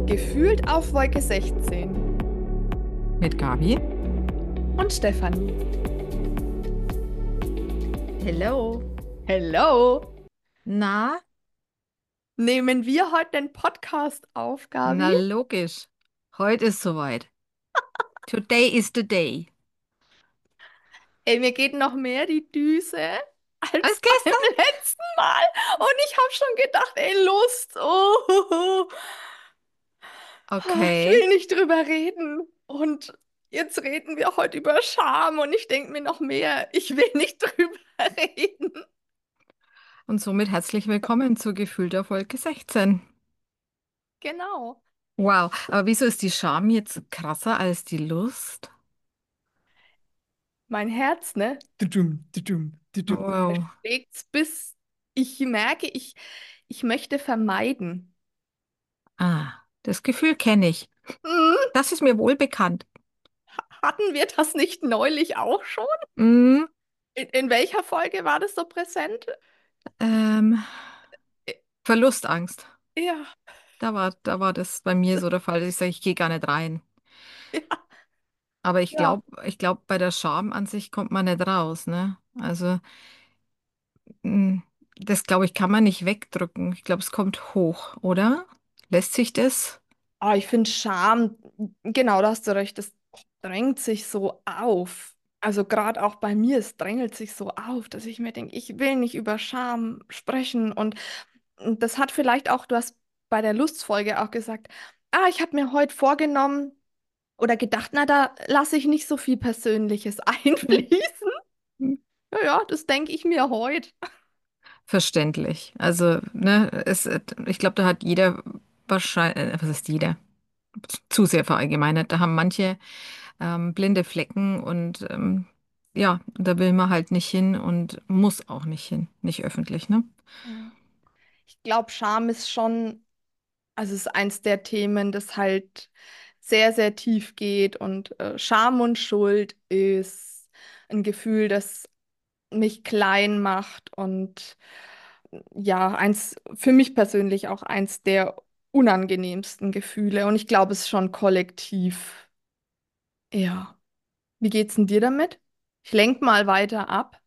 Gefühlt auf Wolke 16 Mit Gabi. und Stefanie. Hello. Hello! Na, Nehmen wir heute den Podcast auf, na Gabi? logisch. Heute ist soweit. Today is the day. Ey, mir geht noch mehr die Düse als Als beim gestern? letzten Mal. Und ich habe schon gedacht, ey, Lust. Oh, ich Okay. will nicht drüber reden. Und jetzt reden wir heute über Scham und ich denke mir noch mehr, ich will nicht drüber reden. Und somit herzlich willkommen zu Gefühlter Folge 16. Genau. Wow, aber wieso ist die Scham jetzt krasser als die Lust? Mein Herz, ne? Tudum, tudum, tudum. Es Wow. schlägt, bis ich merke, ich möchte vermeiden. Ah, das Gefühl kenne ich. Hm, Das ist mir wohl bekannt. hatten wir das nicht neulich auch schon? Mm, In welcher Folge war das so präsent? ähm, Äh, Verlustangst. Ja, Da war das bei mir so der Fall. Ich sage, ich gehe gar nicht rein. ja, Aber ja. ich glaube, bei der Scham an sich kommt man nicht raus, ne? Also, das glaube ich, kann man nicht wegdrücken. Ich glaube, es kommt hoch, oder? Lässt sich das? Ah, ich finde Scham, genau, da hast du recht, das drängt sich so auf. Also gerade auch bei mir, es drängelt sich so auf, dass ich mir denke, ich will nicht über Scham sprechen. Und das hat vielleicht auch, du hast bei der Lustfolge auch gesagt, ich habe mir heute vorgenommen oder gedacht, na, da lasse ich nicht so viel Persönliches Hm. einfließen. Ja, ja, das denke ich mir heute. Verständlich. Also, ne, ich glaube, da hat jeder wahrscheinlich, was ist jeder? Zu sehr verallgemeinert. Da haben manche blinde Flecken und ja, da will man halt nicht hin und muss auch nicht hin, nicht öffentlich, ne? Ja. Ich glaube, Scham ist schon, also es ist eins der Themen, das halt sehr, sehr tief geht und Scham und Schuld ist ein Gefühl, das mich klein macht und ja, eins, für mich persönlich auch eins der unangenehmsten Gefühle und ich glaube, es ist schon kollektiv. Ja. Wie geht's denn dir damit? Ich lenk mal weiter ab.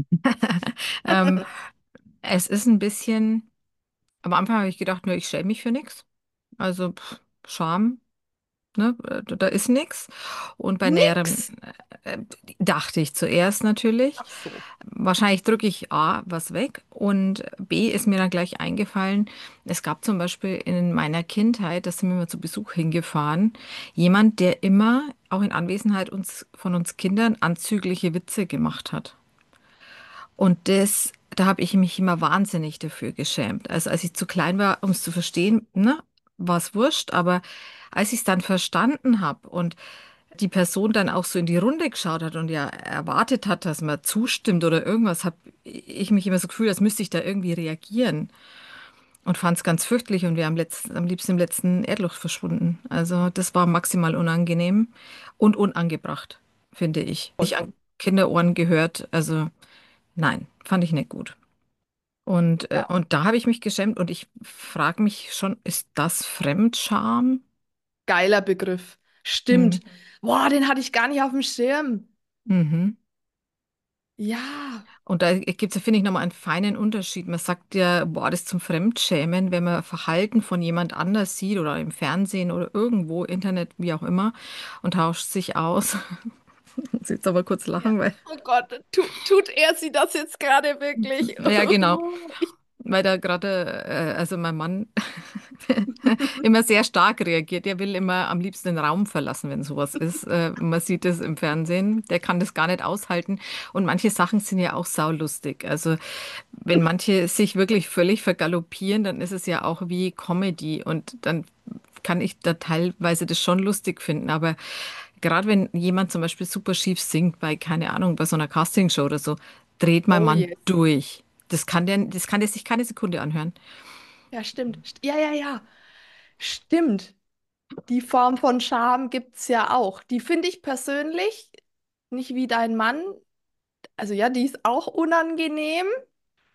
Ähm, Es ist ein bisschen, am Anfang habe ich gedacht, nur ich schäme mich für nichts. Also Scham, ne, da ist nichts. Und bei näherem Nix. äh, dachte ich zuerst natürlich. Ach so. Wahrscheinlich drücke ich A was weg und B ist mir dann gleich eingefallen. Es gab zum Beispiel in meiner Kindheit, da sind wir mal zu Besuch hingefahren, jemand, der immer, auch in Anwesenheit von uns Kindern, anzügliche Witze gemacht hat. Und da habe ich mich immer wahnsinnig dafür geschämt. Also als ich zu klein war, um es zu verstehen, ne, war es wurscht. Aber als ich es dann verstanden habe und die Person dann auch so in die Runde geschaut hat und ja erwartet hat, dass man zustimmt oder irgendwas, habe ich mich immer so gefühlt, als müsste ich da irgendwie reagieren. Und fand es ganz fürchterlich und wäre am liebsten im letzten Erdloch verschwunden. Also das war maximal unangenehm und unangebracht, finde ich. Nicht an Vollkommen. Kinderohren gehört. Also nein, fand ich nicht gut. Ja. Und da habe ich mich geschämt und ich frage mich schon, ist das Fremdscham? Geiler Begriff. Mhm. Stimmt. Boah, den hatte ich gar nicht auf dem Schirm. Mhm. Ja. Und da gibt es, finde ich, nochmal einen feinen Unterschied. Man sagt ja, boah, das ist zum Fremdschämen, wenn man Verhalten von jemand anders sieht oder im Fernsehen oder irgendwo, Internet, wie auch immer, und tauscht sich aus. Muss jetzt aber kurz Ja. lachen, weil, Oh Gott, tut er sie das jetzt gerade wirklich? ja, genau. Ich, Weil da gerade, also mein Mann immer sehr stark reagiert. Der will immer am liebsten den Raum verlassen, wenn sowas ist. Man sieht es im Fernsehen. Der kann das gar nicht aushalten. Und manche Sachen sind ja auch saulustig. Also wenn manche sich wirklich völlig vergaloppieren, dann ist es ja auch wie Comedy. Und dann kann ich da teilweise das schon lustig finden. Aber gerade wenn jemand zum Beispiel super schief singt bei, keine Ahnung, bei so einer Castingshow oder so, dreht mein oh Mann yes. durch. Das kann der sich keine Sekunde anhören. Ja, stimmt. Ja, ja, ja. Stimmt. Die Form von Scham gibt es ja auch. Die finde ich persönlich nicht wie dein Mann. Also ja, die ist auch unangenehm.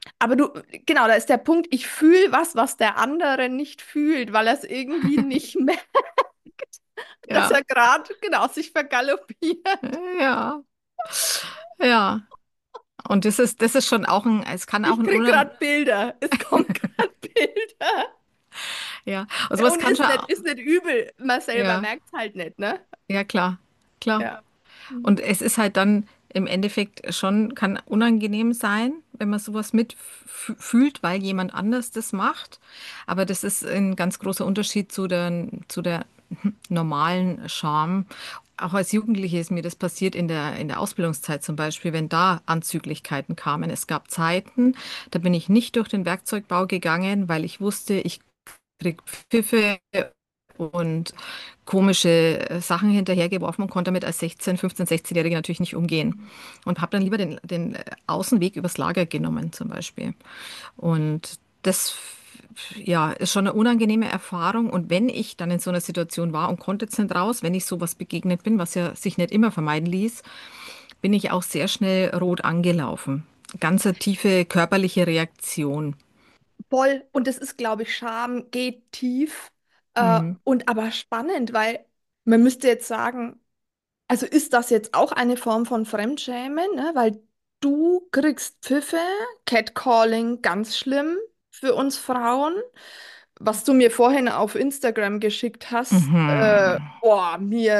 Aber du, genau, da ist der Punkt, ich fühle was, was der andere nicht fühlt, weil er es irgendwie nicht merkt, dass Ja, er gerade, genau, sich vergaloppiert. ja, ja. Und das ist schon auch es kann auch Ich ein krieg Unang, gerade Bilder. Es kommen gerade Bilder. ja, also was Und kann schon, ist nicht übel. Man selber ja, merkt es halt nicht, ne? ja, klar, klar. Ja. Und es ist halt dann im Endeffekt schon, kann unangenehm sein, wenn man sowas mitfühlt, weil jemand anders das macht. Aber das ist ein ganz großer Unterschied zu der normalen Scham. Auch als Jugendliche ist mir das passiert in der Ausbildungszeit zum Beispiel, wenn da Anzüglichkeiten kamen. Es gab Zeiten, da bin ich nicht durch den Werkzeugbau gegangen, weil ich wusste, ich krieg Pfiffe und komische Sachen hinterhergeworfen und konnte damit als 16, 15, 16-Jährige natürlich nicht umgehen. Und habe dann lieber den Außenweg übers Lager genommen zum Beispiel. Und das, ja, ist schon eine unangenehme Erfahrung. Und wenn ich dann in so einer Situation war und konnte jetzt nicht raus, wenn ich sowas begegnet bin, was ja sich nicht immer vermeiden ließ, bin ich auch sehr schnell rot angelaufen. Ganz eine tiefe körperliche Reaktion. Voll. Und das ist, glaube ich, Scham geht tief Mhm. und aber spannend, weil man müsste jetzt sagen, also ist das jetzt auch eine Form von Fremdschämen, ne? Weil du kriegst Pfiffe, Catcalling, ganz schlimm für uns Frauen. Was du mir vorhin auf Instagram geschickt hast, Mhm. boah,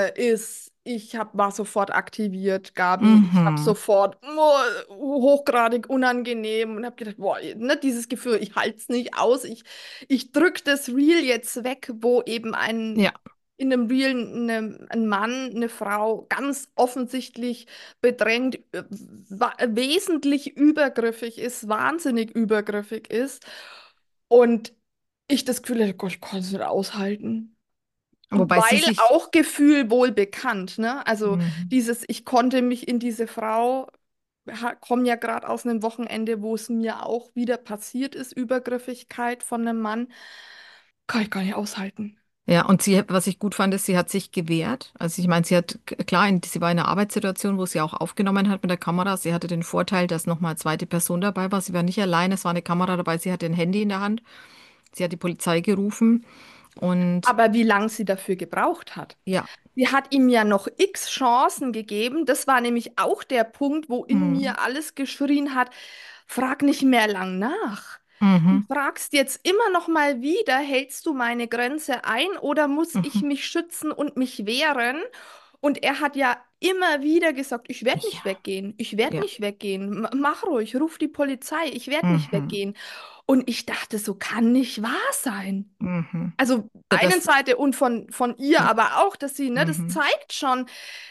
war sofort aktiviert, Gabi. Ich habe Mhm. sofort hochgradig unangenehm und habe gedacht, boah, ne, dieses Gefühl, ich halte es nicht aus. Ich drücke das Reel jetzt weg, wo eben Ja. in einem Reel ein Mann, eine Frau ganz offensichtlich bedrängt, wesentlich übergriffig ist, wahnsinnig übergriffig ist. Und ich das Gefühl hatte, Gott, ich konnte es nicht aushalten. Wobei sie Weil sich, auch Gefühl wohl bekannt, ne? Also mhm. dieses, ich konnte mich in diese Frau, komme ja gerade aus einem Wochenende, wo es mir auch wieder passiert ist, Übergriffigkeit von einem Mann, kann ich gar nicht aushalten. Ja, und was ich gut fand, ist, sie hat sich gewehrt. Also ich meine, sie hat, klar, sie war in einer Arbeitssituation, wo sie auch aufgenommen hat mit der Kamera. Sie hatte den Vorteil, dass noch mal eine zweite Person dabei war. Sie war nicht allein, es war eine Kamera dabei. Sie hatte ein Handy in der Hand. Sie hat die Polizei gerufen und Aber wie lange sie dafür gebraucht hat. ja, Sie hat ihm ja noch x Chancen gegeben. Das war nämlich auch der Punkt, wo in mhm, mir alles geschrien hat, frag nicht mehr lang nach. Du mhm, fragst jetzt immer noch mal wieder, hältst du meine Grenze ein oder muss ich mhm, mich schützen und mich wehren? Und er hat ja immer wieder gesagt, ich werde ja, nicht weggehen, ich werde ja, nicht weggehen, mach ruhig, ruf die Polizei, ich werde nicht mhm, weggehen. Und ich dachte, so kann nicht wahr sein. mhm. Also Ja, einen Seite und von ihr, ja, aber auch, dass sie, ne, das mhm, zeigt schon,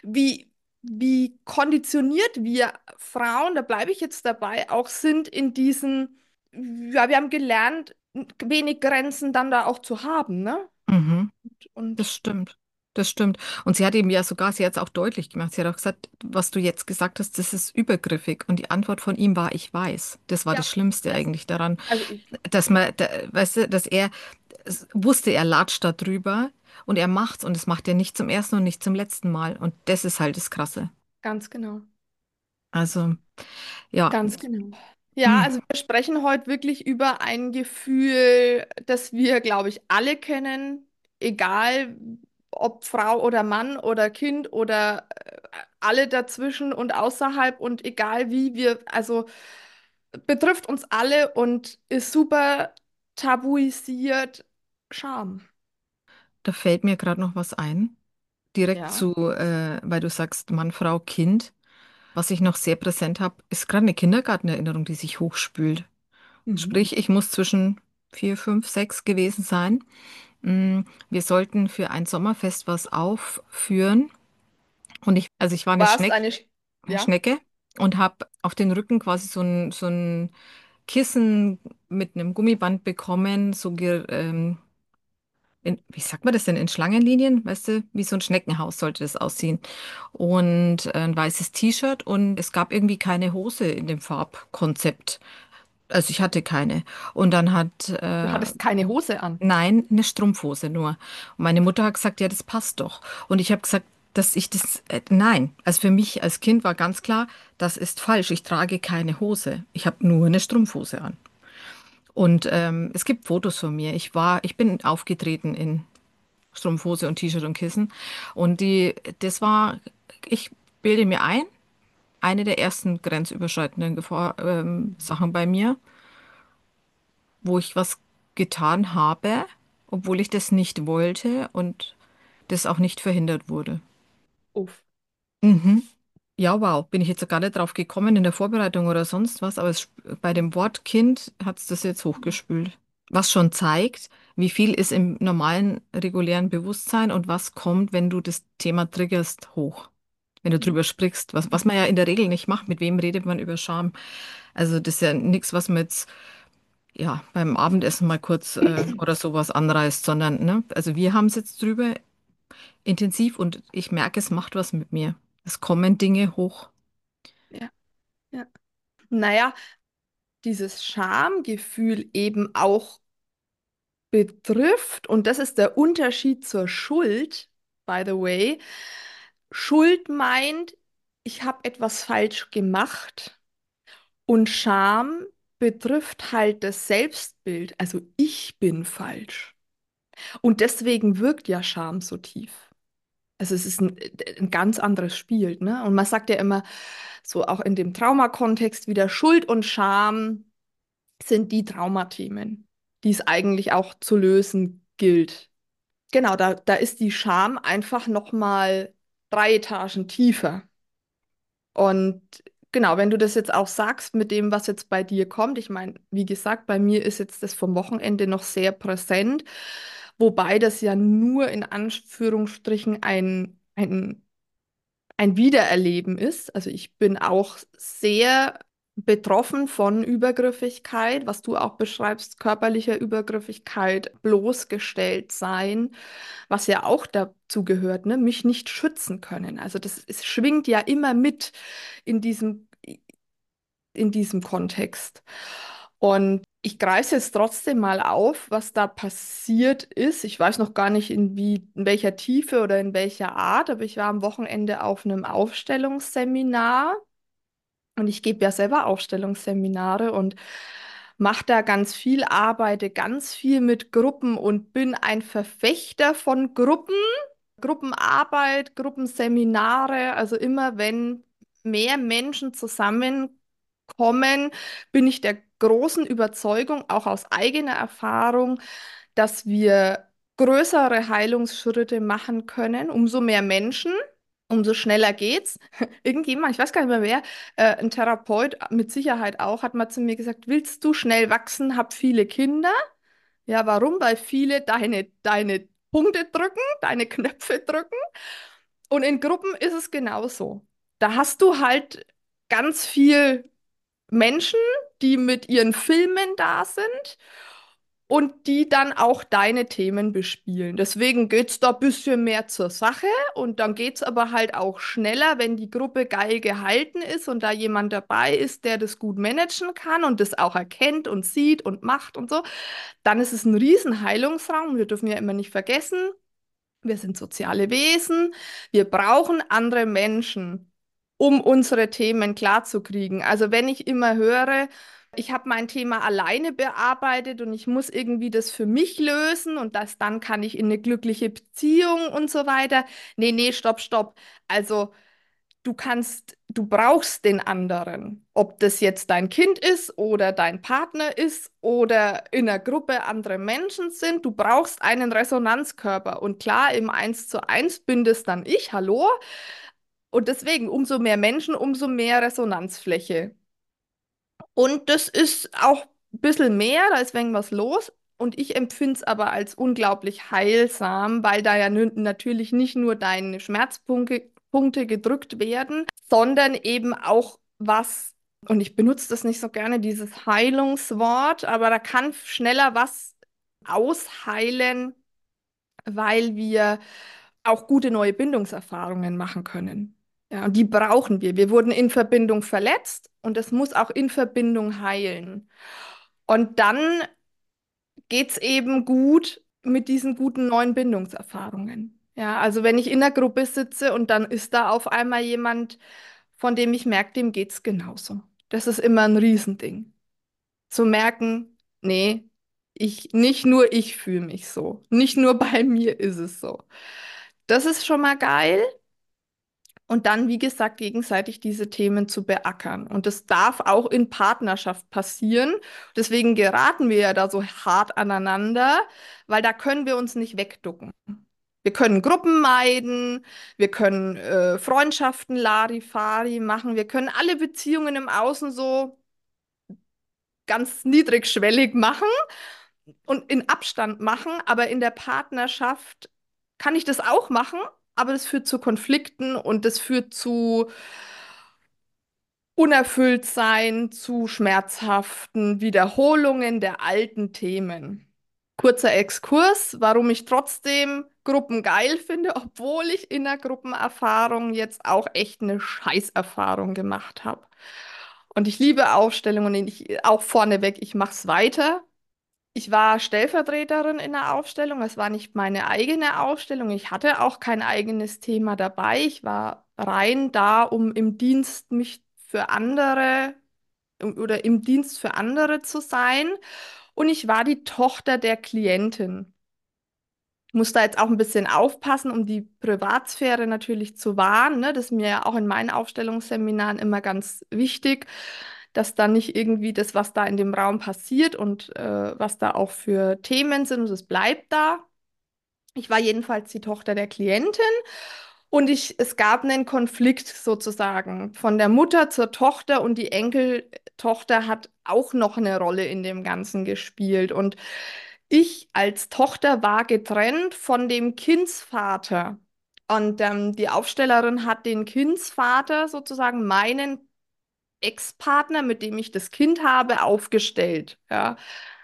wie konditioniert wir Frauen, da bleibe ich jetzt dabei, auch sind in diesen, ja, wir haben gelernt, wenig Grenzen dann da auch zu haben, ne? mhm. Das Und stimmt. Das stimmt. Und sie hat eben ja sogar, sie hat es auch deutlich gemacht. Sie hat auch gesagt, was du jetzt gesagt hast, das ist übergriffig. Und die Antwort von ihm war, ich weiß. Das war das ja, Schlimmste es, eigentlich daran, also ich, dass man, weißt du, dass er wusste, er latscht da drüber und er macht's und es macht er nicht zum ersten und nicht zum letzten Mal. Und das ist halt das Krasse. ganz genau. Also, ja, Ganz genau. Ja, hm, also wir sprechen heute wirklich über ein Gefühl, das wir, glaube ich, alle kennen, egal ob Frau oder Mann oder Kind oder alle dazwischen und außerhalb und egal wie wir, also betrifft uns alle und ist super tabuisiert. Scham. da fällt mir gerade noch was ein. Direkt Ja. weil du sagst Mann, Frau, Kind. Was ich noch sehr präsent habe, ist gerade eine Kindergartenerinnerung, die sich hochspült. Mhm. Sprich, ich muss zwischen 4, 5, 6 gewesen sein. Wir sollten für ein Sommerfest was aufführen. Und also ich war Du warst eine, ja, Schnecke und habe auf den Rücken quasi so ein Kissen mit einem Gummiband bekommen, wie sagt man das denn, in Schlangenlinien, weißt du, wie so ein Schneckenhaus sollte das aussehen. Und ein weißes T-Shirt und es gab irgendwie keine Hose in dem Farbkonzept. Also ich hatte keine. Und dann du hattest keine Hose an. nein, eine Strumpfhose nur. Und meine Mutter hat gesagt, ja, das passt doch. Und ich habe gesagt, dass ich das, nein, also für mich als Kind war ganz klar, das ist falsch. Ich trage keine Hose. Ich habe nur eine Strumpfhose an. Und es gibt Fotos von mir. Ich bin aufgetreten in Strumpfhose und T-Shirt und Kissen. Und das war, ich bilde mir ein, eine der ersten grenzüberschreitenden Sachen bei mir, wo ich was getan habe, obwohl ich das nicht wollte und das auch nicht verhindert wurde. Uff. Mhm. Ja, wow, bin ich jetzt gar nicht drauf gekommen in der Vorbereitung oder sonst was, aber bei dem Wort Kind hat es das jetzt hochgespült. Was schon zeigt, wie viel ist im normalen, regulären Bewusstsein und was kommt, wenn du das Thema triggerst, hoch. Wenn du drüber sprichst, was man ja in der Regel nicht macht. Mit wem redet man über Scham? Also das ist ja nichts, was man jetzt ja, beim Abendessen mal kurz oder sowas anreißt, sondern, ne, also wir haben es jetzt drüber intensiv und ich merke, es macht was mit mir. Es kommen Dinge hoch. Ja, ja. Naja, dieses Schamgefühl eben auch betrifft, und das ist der Unterschied zur Schuld, by the way. Schuld meint, ich habe etwas falsch gemacht, und Scham betrifft halt das Selbstbild, also ich bin falsch. Und deswegen wirkt ja Scham so tief. Also es ist ein ganz anderes Spiel, ne? Und man sagt ja immer, so auch in dem Traumakontext wieder, Schuld und Scham sind die Traumathemen, die es eigentlich auch zu lösen gilt. Genau, da ist die Scham einfach noch mal 3 Etagen tiefer. Und genau, wenn du das jetzt auch sagst mit dem, was jetzt bei dir kommt, ich meine, wie gesagt, bei mir ist jetzt das vom Wochenende noch sehr präsent, wobei das ja nur in Anführungsstrichen ein Wiedererleben ist. Also ich bin auch sehr betroffen von Übergriffigkeit, was du auch beschreibst, körperlicher Übergriffigkeit, bloßgestellt sein, was ja auch dazu gehört, ne? Mich nicht schützen können. Also es schwingt ja immer mit in diesem Kontext. Und ich greife jetzt trotzdem mal auf, was da passiert ist. Ich weiß noch gar nicht, in welcher Tiefe oder in welcher Art, aber ich war am Wochenende auf einem Aufstellungsseminar und ich gebe ja selber Aufstellungsseminare und mache da ganz viel, arbeite ganz viel mit Gruppen und bin ein Verfechter von Gruppen. Gruppenarbeit, Gruppenseminare, also immer wenn mehr Menschen zusammenkommen, bin ich der großen Überzeugung, auch aus eigener Erfahrung, dass wir größere Heilungsschritte machen können. Umso mehr Menschen, umso schneller geht's. Irgendjemand, ich weiß gar nicht mehr wer, ein Therapeut mit Sicherheit auch, hat mal zu mir gesagt, willst du schnell wachsen, hab viele Kinder? Ja, warum? Weil viele deine Punkte drücken, deine Knöpfe drücken. Und in Gruppen ist es genauso. Da hast du halt ganz viel Menschen, die mit ihren Filmen da sind und die dann auch deine Themen bespielen. Deswegen geht es da ein bisschen mehr zur Sache und dann geht es aber halt auch schneller, wenn die Gruppe geil gehalten ist und da jemand dabei ist, der das gut managen kann und das auch erkennt und sieht und macht und so. Dann ist es ein Riesenheilungsraum. Wir dürfen ja immer nicht vergessen, wir sind soziale Wesen. Wir brauchen andere Menschen, um unsere Themen klarzukriegen. Also wenn ich immer höre, ich habe mein Thema alleine bearbeitet und ich muss irgendwie das für mich lösen und das dann kann ich in eine glückliche Beziehung und so weiter. Nee, nee, stopp, stopp. Also du brauchst den anderen. Ob das jetzt dein Kind ist oder dein Partner ist oder in einer Gruppe andere Menschen sind, du brauchst einen Resonanzkörper. Und klar, im 1:1 bin das dann ich, hallo. Und deswegen, umso mehr Menschen, umso mehr Resonanzfläche. Und das ist auch ein bisschen mehr, da ist irgendwas los. Und ich empfinde es aber als unglaublich heilsam, weil da ja natürlich nicht nur deine Schmerzpunkte gedrückt werden, sondern eben auch was, und ich benutze das nicht so gerne, dieses Heilungswort, aber da kann schneller was ausheilen, weil wir auch gute neue Bindungserfahrungen machen können. Ja, und die brauchen wir. Wir wurden in Verbindung verletzt und es muss auch in Verbindung heilen. Und dann geht es eben gut mit diesen guten neuen Bindungserfahrungen. Ja, also wenn ich in der Gruppe sitze und dann ist da auf einmal jemand, von dem ich merke, dem geht's genauso. Das ist immer ein Riesending. Zu merken, nee, nicht nur ich fühle mich so. Nicht nur bei mir ist es so. Das ist schon mal geil. Und dann, wie gesagt, gegenseitig diese Themen zu beackern. Und das darf auch in Partnerschaft passieren. Deswegen geraten wir ja da so hart aneinander, weil da können wir uns nicht wegducken. Wir können Gruppen meiden, wir können Freundschaften Larifari machen, wir können alle Beziehungen im Außen so ganz niedrigschwellig machen und in Abstand machen, aber in der Partnerschaft kann ich das auch machen, aber das führt zu Konflikten und das führt zu Unerfülltsein, zu schmerzhaften Wiederholungen der alten Themen. Kurzer Exkurs, warum ich trotzdem Gruppen geil finde, obwohl ich in der Gruppenerfahrung jetzt auch echt eine Scheißerfahrung gemacht habe. Und ich liebe Aufstellungen und ich auch vorneweg, ich mache es weiter. Ich war Stellvertreterin in der Aufstellung. Es war nicht meine eigene Aufstellung. Ich hatte auch kein eigenes Thema dabei. Ich war rein da, um im Dienst mich für andere oder im Dienst für andere zu sein. Und ich war die Tochter der Klientin. Muss da jetzt auch ein bisschen aufpassen, um die Privatsphäre natürlich zu wahren, ne? Das ist mir ja auch in meinen Aufstellungsseminaren immer ganz wichtig, dass da nicht irgendwie das, was da in dem Raum passiert und was da auch für Themen sind, und es bleibt da. Ich war jedenfalls die Tochter der Klientin und es gab einen Konflikt sozusagen von der Mutter zur Tochter und die Enkeltochter hat auch noch eine Rolle in dem Ganzen gespielt. Und ich als Tochter war getrennt von dem Kindsvater. Und die Aufstellerin hat den Kindsvater sozusagen meinen Ex-Partner, mit dem ich das Kind habe, aufgestellt. Ja.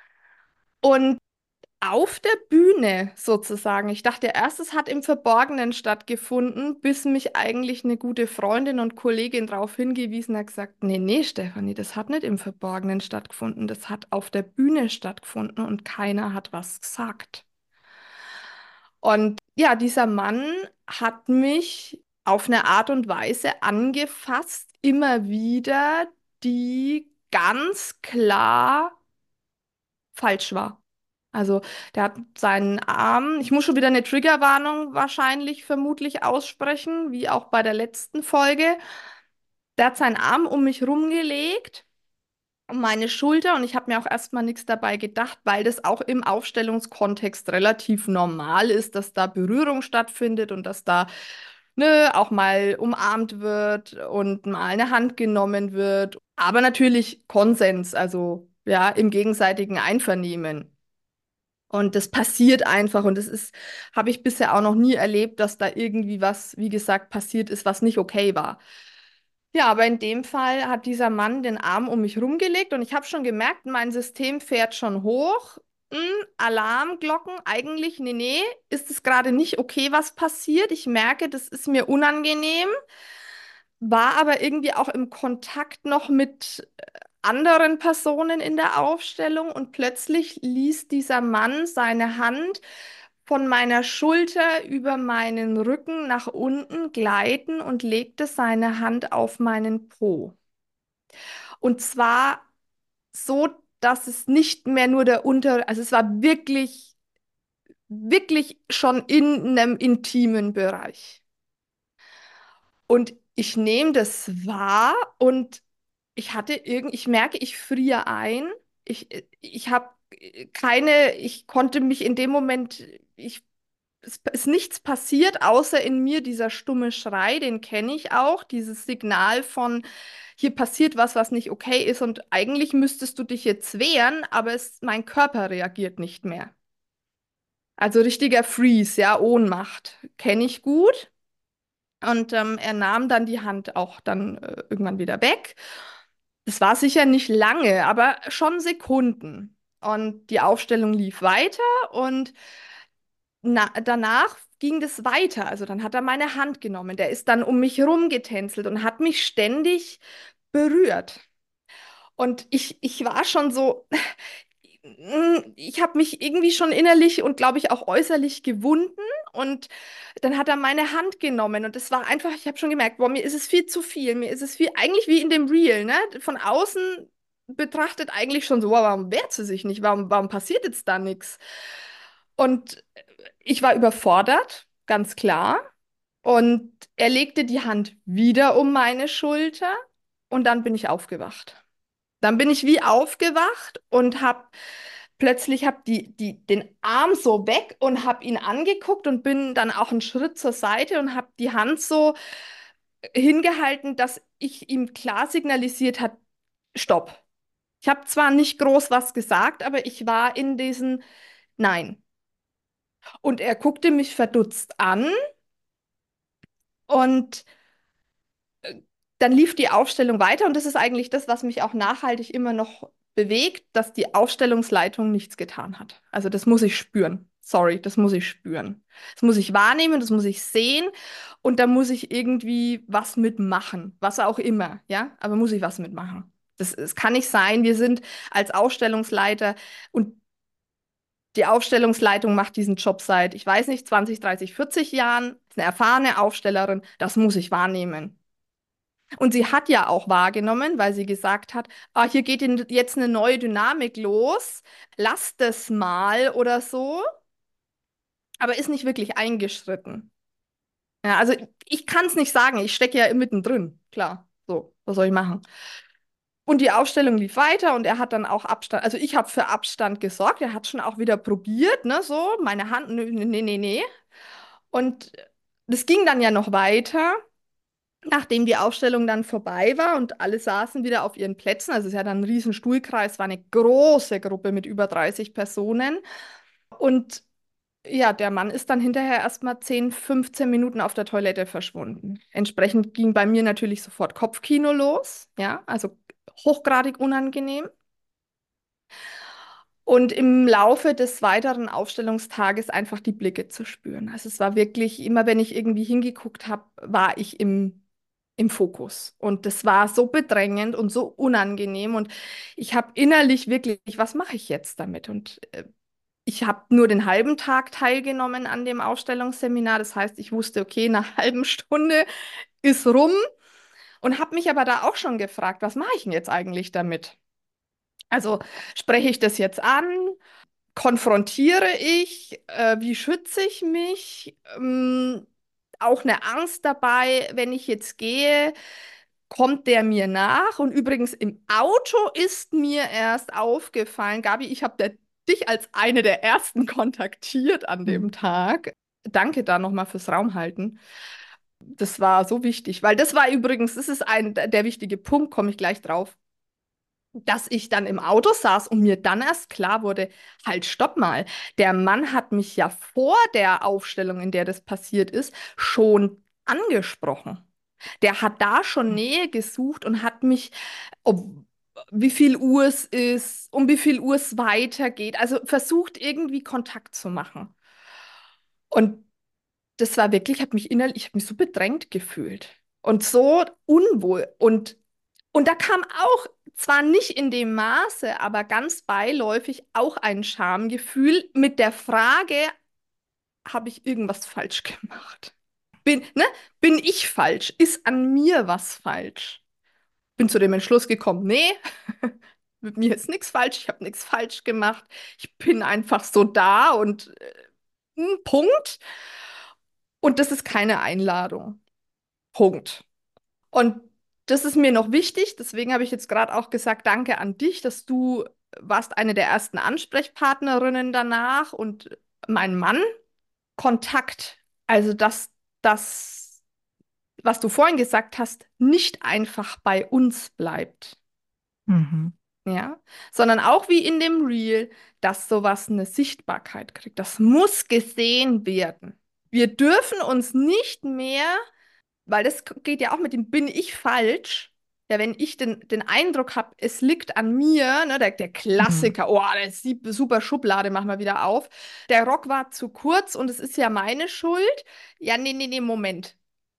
Und auf der Bühne sozusagen. Ich dachte erst, es hat im Verborgenen stattgefunden, bis mich eigentlich eine gute Freundin und Kollegin darauf hingewiesen hat, gesagt, nee, nee, Stefanie, das hat nicht im Verborgenen stattgefunden, das hat auf der Bühne stattgefunden und keiner hat was gesagt. Und ja, dieser Mann hat mich auf eine Art und Weise angefasst, immer wieder, die ganz klar falsch war. Also der hat seinen Arm, ich muss schon wieder eine Triggerwarnung wahrscheinlich vermutlich aussprechen, wie auch bei der letzten Folge. Der hat seinen Arm um mich rumgelegt, um meine Schulter und ich habe mir auch erstmal nichts dabei gedacht, weil das auch im Aufstellungskontext relativ normal ist, dass da Berührung stattfindet und dass da ne, auch mal umarmt wird und mal eine Hand genommen wird. Aber natürlich Konsens, also ja, im gegenseitigen Einvernehmen. Und das passiert einfach und habe ich bisher auch noch nie erlebt, dass da irgendwie was, wie gesagt, passiert ist, was nicht okay war. Ja, aber in dem Fall hat dieser Mann den Arm um mich rumgelegt und ich habe schon gemerkt, mein System fährt schon hoch. Alarmglocken, eigentlich, nee, nee, ist es gerade nicht okay, was passiert. Ich merke, das ist mir unangenehm, war aber irgendwie auch im Kontakt noch mit anderen Personen in der Aufstellung und plötzlich ließ dieser Mann seine Hand von meiner Schulter über meinen Rücken nach unten gleiten und legte seine Hand auf meinen Po. Und zwar so, dass es nicht mehr nur also es war wirklich, wirklich schon in einem intimen Bereich. Und ich nehme das wahr und ich merke, ich friere ein. Ich habe ich konnte mich in dem Moment, es ist nichts passiert, außer in mir dieser stumme Schrei, den kenne ich auch, dieses Signal von, hier passiert was, was nicht okay ist und eigentlich müsstest du dich jetzt wehren, aber mein Körper reagiert nicht mehr. Also richtiger Freeze, ja, Ohnmacht, kenne ich gut. Und er nahm dann die Hand auch dann irgendwann wieder weg. Es war sicher nicht lange, aber schon Sekunden. Und die Aufstellung lief weiter und danach ging das weiter. Also dann hat er meine Hand genommen. Der ist dann um mich rumgetänzelt und hat mich ständig berührt. Und ich war schon so, Ich habe mich irgendwie schon innerlich und glaube ich auch äußerlich gewunden und dann hat er meine Hand genommen und es war einfach, ich habe schon gemerkt, boah, mir ist es viel zu viel, mir ist es viel, eigentlich wie in dem Reel, ne? Von außen betrachtet eigentlich schon so, wow, warum wehrt sie sich nicht, warum passiert jetzt da nichts? Und ich war überfordert, ganz klar. Und er legte die Hand wieder um meine Schulter und dann bin ich aufgewacht. Dann bin ich wie aufgewacht und hab den Arm so weg und habe ihn angeguckt und bin dann auch einen Schritt zur Seite und habe die Hand so hingehalten, dass ich ihm klar signalisiert hat, Stopp. Ich habe zwar nicht groß was gesagt, aber ich war in diesen Nein. Und er guckte mich verdutzt an und dann lief die Aufstellung weiter und das ist eigentlich das, was mich auch nachhaltig immer noch bewegt, dass die Aufstellungsleitung nichts getan hat. Also das muss ich spüren. Sorry, das muss ich spüren. Das muss ich wahrnehmen, das muss ich sehen und da muss ich irgendwie was mitmachen, was auch immer, ja, aber muss ich was mitmachen. Es kann nicht sein, wir sind als Aufstellungsleiter und die Aufstellungsleitung macht diesen Job seit, ich weiß nicht, 20, 30, 40 Jahren, ist eine erfahrene Aufstellerin, das muss ich wahrnehmen. Und sie hat ja auch wahrgenommen, weil sie gesagt hat, ah, hier geht jetzt eine neue Dynamik los, lass das mal oder so, aber ist nicht wirklich eingeschritten. Ja, also ich kann es nicht sagen, ich stecke ja mittendrin, klar. So, was soll ich machen? Und die Aufstellung lief weiter und er hat dann auch Abstand, also ich habe für Abstand gesorgt, er hat schon auch wieder probiert, ne, so, meine Hand, nee, nee, nee, nee. Und das ging dann ja noch weiter. Nachdem die Aufstellung dann vorbei war und alle saßen wieder auf ihren Plätzen, also es ist ja dann ein riesen Stuhlkreis, war eine große Gruppe mit über 30 Personen. Und ja, der Mann ist dann hinterher erstmal 10, 15 Minuten auf der Toilette verschwunden. Entsprechend ging bei mir natürlich sofort Kopfkino los, ja, also hochgradig unangenehm. Und im Laufe des weiteren Aufstellungstages einfach die Blicke zu spüren. Also es war wirklich, immer wenn ich irgendwie hingeguckt habe, war ich im Fokus. Und das war so bedrängend und so unangenehm. Und ich habe innerlich wirklich, was mache ich jetzt damit? Und ich habe nur den halben Tag teilgenommen an dem Ausstellungsseminar. Das heißt, ich wusste, okay, nach einer halben Stunde ist rum und habe mich aber da auch schon gefragt, was mache ich denn jetzt eigentlich damit? Also spreche ich das jetzt an? Konfrontiere ich? Wie schütze ich mich? Auch eine Angst dabei, wenn ich jetzt gehe, kommt der mir nach? Und übrigens im Auto ist mir erst aufgefallen, Gabi, ich habe dich als eine der ersten kontaktiert an dem Mhm. Tag. Danke da nochmal fürs Raumhalten. Das war so wichtig, weil das war übrigens, das ist der wichtige Punkt, komme ich gleich drauf, dass ich dann im Auto saß und mir dann erst klar wurde, halt, stopp mal, der Mann hat mich ja vor der Aufstellung, in der das passiert ist, schon angesprochen. Der hat da schon Nähe gesucht und hat mich, ob, wie viel Uhr es ist, um wie viel Uhr es weitergeht, also versucht irgendwie Kontakt zu machen. Und das war wirklich, ich habe mich so bedrängt gefühlt und so unwohl. Und da kam auch, zwar nicht in dem Maße, aber ganz beiläufig auch ein Schamgefühl mit der Frage, habe ich irgendwas falsch gemacht? Ne, bin ich falsch? Ist an mir was falsch? Bin zu dem Entschluss gekommen, nee, mit mir ist nichts falsch, ich habe nichts falsch gemacht. Ich bin einfach so da und Punkt. Und das ist keine Einladung. Punkt. Und das ist mir noch wichtig, deswegen habe ich jetzt gerade auch gesagt, danke an dich, dass du warst eine der ersten Ansprechpartnerinnen danach und mein Mann, Kontakt, also dass das, was du vorhin gesagt hast, nicht einfach bei uns bleibt, Mhm. ja, sondern auch wie in dem Reel, dass sowas eine Sichtbarkeit kriegt. Das muss gesehen werden. Wir dürfen uns nicht mehr. Weil das geht ja auch mit dem Bin ich falsch? Ja, wenn ich den Eindruck habe, es liegt an mir, ne, der Mhm. Klassiker, oh, der ist super Schublade, machen wir wieder auf. Der Rock war zu kurz und es ist ja meine Schuld. Ja, nee, nee, nee, Moment.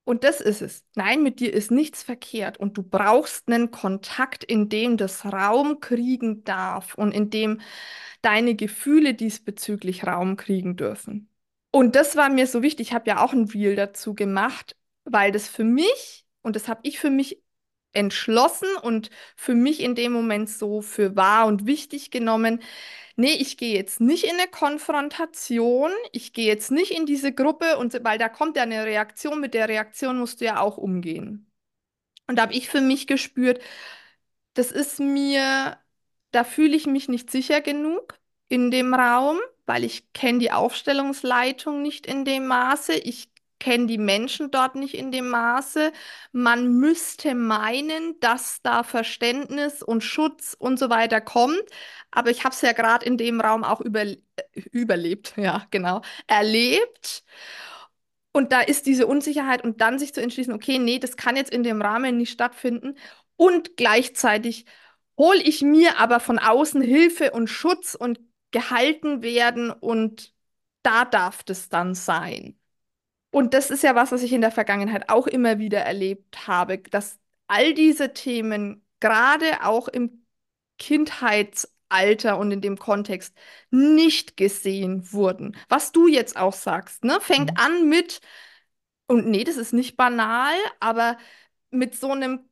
Und das ist es. Nein, mit dir ist nichts verkehrt. Und du brauchst einen Kontakt, in dem das Raum kriegen darf und in dem deine Gefühle diesbezüglich Raum kriegen dürfen. Und das war mir so wichtig. Ich habe ja auch ein Reel dazu gemacht, weil das für mich, und das habe ich für mich entschlossen und für mich in dem Moment so für wahr und wichtig genommen. Nee, ich gehe jetzt nicht in eine Konfrontation, ich gehe jetzt nicht in diese Gruppe und weil da kommt ja eine Reaktion, mit der Reaktion musst du ja auch umgehen. Und da habe ich für mich gespürt, das ist mir, da fühle ich mich nicht sicher genug in dem Raum, weil ich kenne die Aufstellungsleitung nicht in dem Maße, ich kenne die Menschen dort nicht in dem Maße. Man müsste meinen, dass da Verständnis und Schutz und so weiter kommt, aber ich habe es ja gerade in dem Raum auch überlebt, ja, genau, erlebt. Und da ist diese Unsicherheit und dann sich zu entschließen, okay, nee, das kann jetzt in dem Rahmen nicht stattfinden. Und gleichzeitig hole ich mir aber von außen Hilfe und Schutz und gehalten werden und da darf das dann sein. Und das ist ja was, was ich in der Vergangenheit auch immer wieder erlebt habe, dass all diese Themen gerade auch im Kindheitsalter und in dem Kontext nicht gesehen wurden. Was du jetzt auch sagst, ne? Fängt Mhm. an mit, und nee, das ist nicht banal, aber mit so einem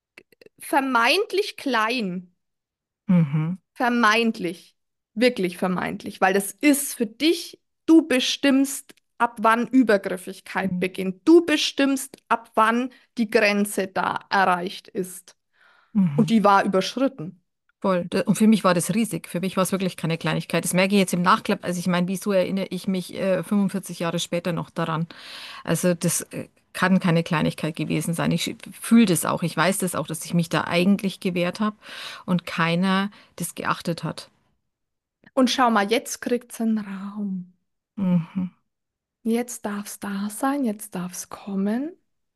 vermeintlich klein, Mhm. vermeintlich, wirklich vermeintlich, weil das ist für dich, du bestimmst, ab wann Übergriffigkeit Mhm. beginnt. Du bestimmst, ab wann die Grenze da erreicht ist. Und Mhm. die war überschritten. Voll. Und für mich war das riesig. Für mich war es wirklich keine Kleinigkeit. Das merke ich jetzt im Nachklapp. Also ich meine, wieso erinnere ich mich 45 Jahre später noch daran? Also das kann keine Kleinigkeit gewesen sein. Ich fühle das auch. Ich weiß das auch, dass ich mich da eigentlich gewehrt habe und keiner das geachtet hat. Und schau mal, jetzt kriegt's einen Raum. Mhm. Jetzt darf's da sein, jetzt darf's kommen,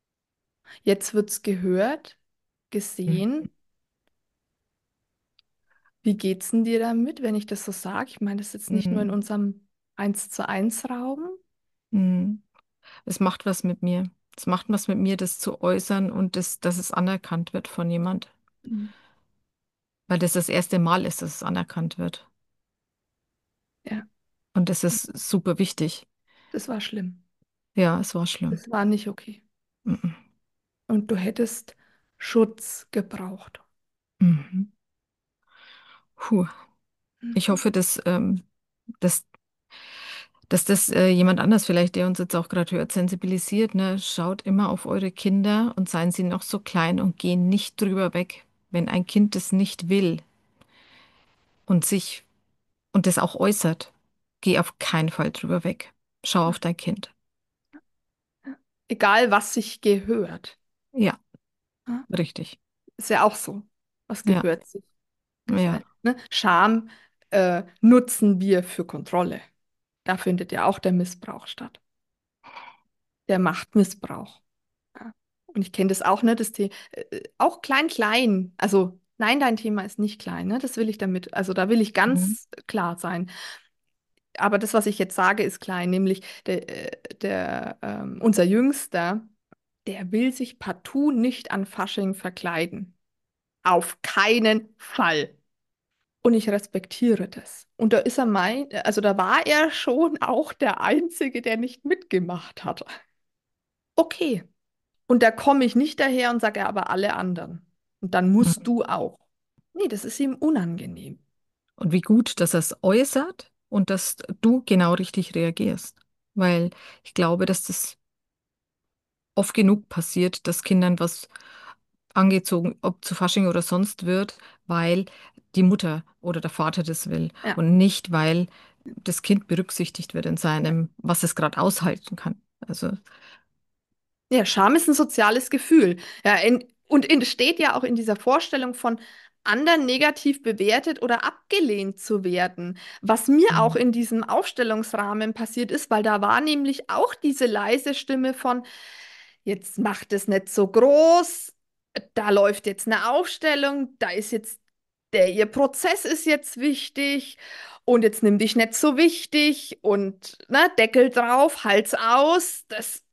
jetzt wird's gehört, Mhm. gesehen. Wie geht's denn dir damit, wenn ich das so sage? Ich meine, das ist jetzt nicht nur in Mhm. unserem 1:1 Raum. Mhm. Es macht was mit mir. Es macht was mit mir, das zu äußern und das, dass es anerkannt wird von jemand. Mhm. Weil das erste Mal ist, dass es anerkannt wird. Ja, Und das ist super wichtig. das war schlimm. Ja, es war schlimm. Das war nicht okay. Mhm. Und du hättest Schutz gebraucht. Mhm. Puh. Ich Mhm. hoffe, dass, dass das jemand anders vielleicht, der uns jetzt auch gerade hört, sensibilisiert, ne? Schaut immer auf eure Kinder und seien sie noch so klein und gehen nicht drüber weg. Wenn ein Kind das nicht will und sich und das auch äußert, geh auf keinen Fall drüber weg. Schau auf dein Kind. Egal, was sich gehört. Ja, Ja? richtig. Ist ja auch so. Was Ja, gehört sich? ja. Ne? Scham nutzen wir für Kontrolle. Da findet ja auch der Missbrauch statt. Der Machtmissbrauch. Ja. Und ich kenne das auch, ne? Auch klein, klein. Also, nein, dein Thema ist nicht klein, ne? Das will ich damit, also da will ich Mhm. ganz klar sein. Aber das, was ich jetzt sage, ist klein, nämlich unser Jüngster, der will sich partout nicht an Fasching verkleiden. Auf keinen Fall. Und ich respektiere das. Und da ist also da war er schon auch der Einzige, der nicht mitgemacht hat. Okay. Und da komme ich nicht daher und sage, ja, aber alle anderen. Und dann musst Mhm. du auch. Nee, das ist ihm unangenehm. Und wie gut, dass er es äußert und dass du genau richtig reagierst. Weil ich glaube, dass das oft genug passiert, dass Kindern was angezogen, ob zu Fasching oder sonst wird, weil die Mutter oder der Vater das will Ja. und nicht, weil das Kind berücksichtigt wird in Ja. seinem, was es gerade aushalten kann. Also, Ja, Scham ist ein soziales Gefühl. Ja, und steht ja auch in dieser Vorstellung von anderen negativ bewertet oder abgelehnt zu werden. Was mir auch mhm. in diesem Aufstellungsrahmen passiert ist, weil da war nämlich auch diese leise Stimme von, jetzt macht es nicht so groß, da läuft jetzt eine Aufstellung, da ist jetzt ihr Prozess ist jetzt wichtig und jetzt nimm dich nicht so wichtig und ne, Deckel drauf, Hals aus, das.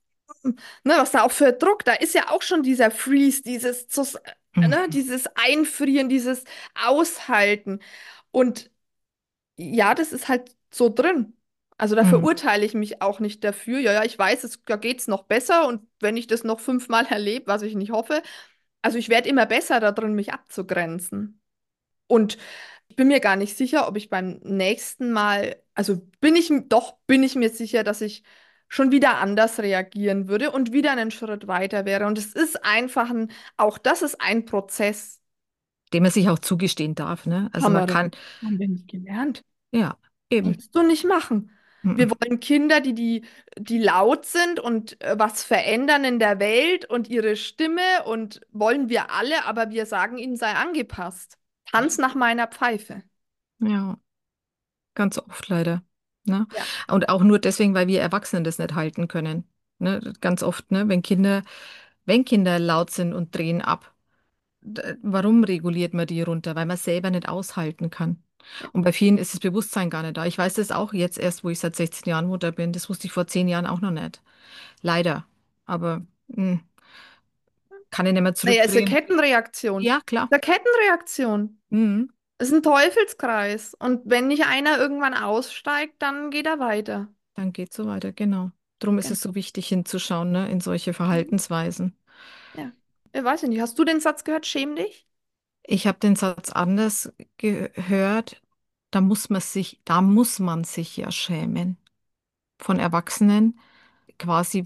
ne, was da auch für Druck, da ist ja auch schon dieser Freeze, Mhm. dieses Einfrieren, dieses Aushalten. Und ja, das ist halt so drin. Also da Mhm. verurteile ich mich auch nicht dafür. Ja, ja, ich weiß, da geht's noch besser und wenn ich das noch 5-mal erlebe, was ich nicht hoffe, also ich werde immer besser da drin, mich abzugrenzen. Und ich bin mir gar nicht sicher, ob ich beim nächsten Mal, also bin ich mir sicher, dass ich schon wieder anders reagieren würde und wieder einen Schritt weiter wäre. Und es ist einfach auch das ist ein Prozess. Dem man sich auch zugestehen darf, ne? Also Haben man wir doch, kann, haben wir nicht gelernt. ja, eben. Sollst du nicht machen. Wir Mhm. wollen Kinder, die laut sind und was verändern in der Welt und ihre Stimme und wollen wir alle, aber wir sagen ihnen, sei angepasst. Tanz nach meiner Pfeife. Ja, ganz oft leider. Ne? Ja. Und auch nur deswegen, weil wir Erwachsenen das nicht halten können. Ne? Ganz oft, ne? Wenn Kinder laut sind und drehen ab, warum reguliert man die runter? Weil man es selber nicht aushalten kann. Und bei vielen ist das Bewusstsein gar nicht da. Ich weiß das auch jetzt erst, wo ich seit 16 Jahren Mutter bin. Das wusste ich vor 10 Jahren auch noch nicht. Leider. Aber kann ich nicht mehr Naja, es ist eine zurückdrehen. Kettenreaktion. Ja, klar. Eine Kettenreaktion. Mhm. Es ist ein Teufelskreis. Und wenn nicht einer irgendwann aussteigt, dann geht er weiter. Dann geht so weiter, genau. Darum ist Genau. es so wichtig hinzuschauen, ne, in solche Mhm. Verhaltensweisen. Ja. Ich weiß nicht. Hast du den Satz gehört? Schäm dich? Ich habe den Satz anders gehört, da muss man sich ja schämen. Von Erwachsenen, quasi,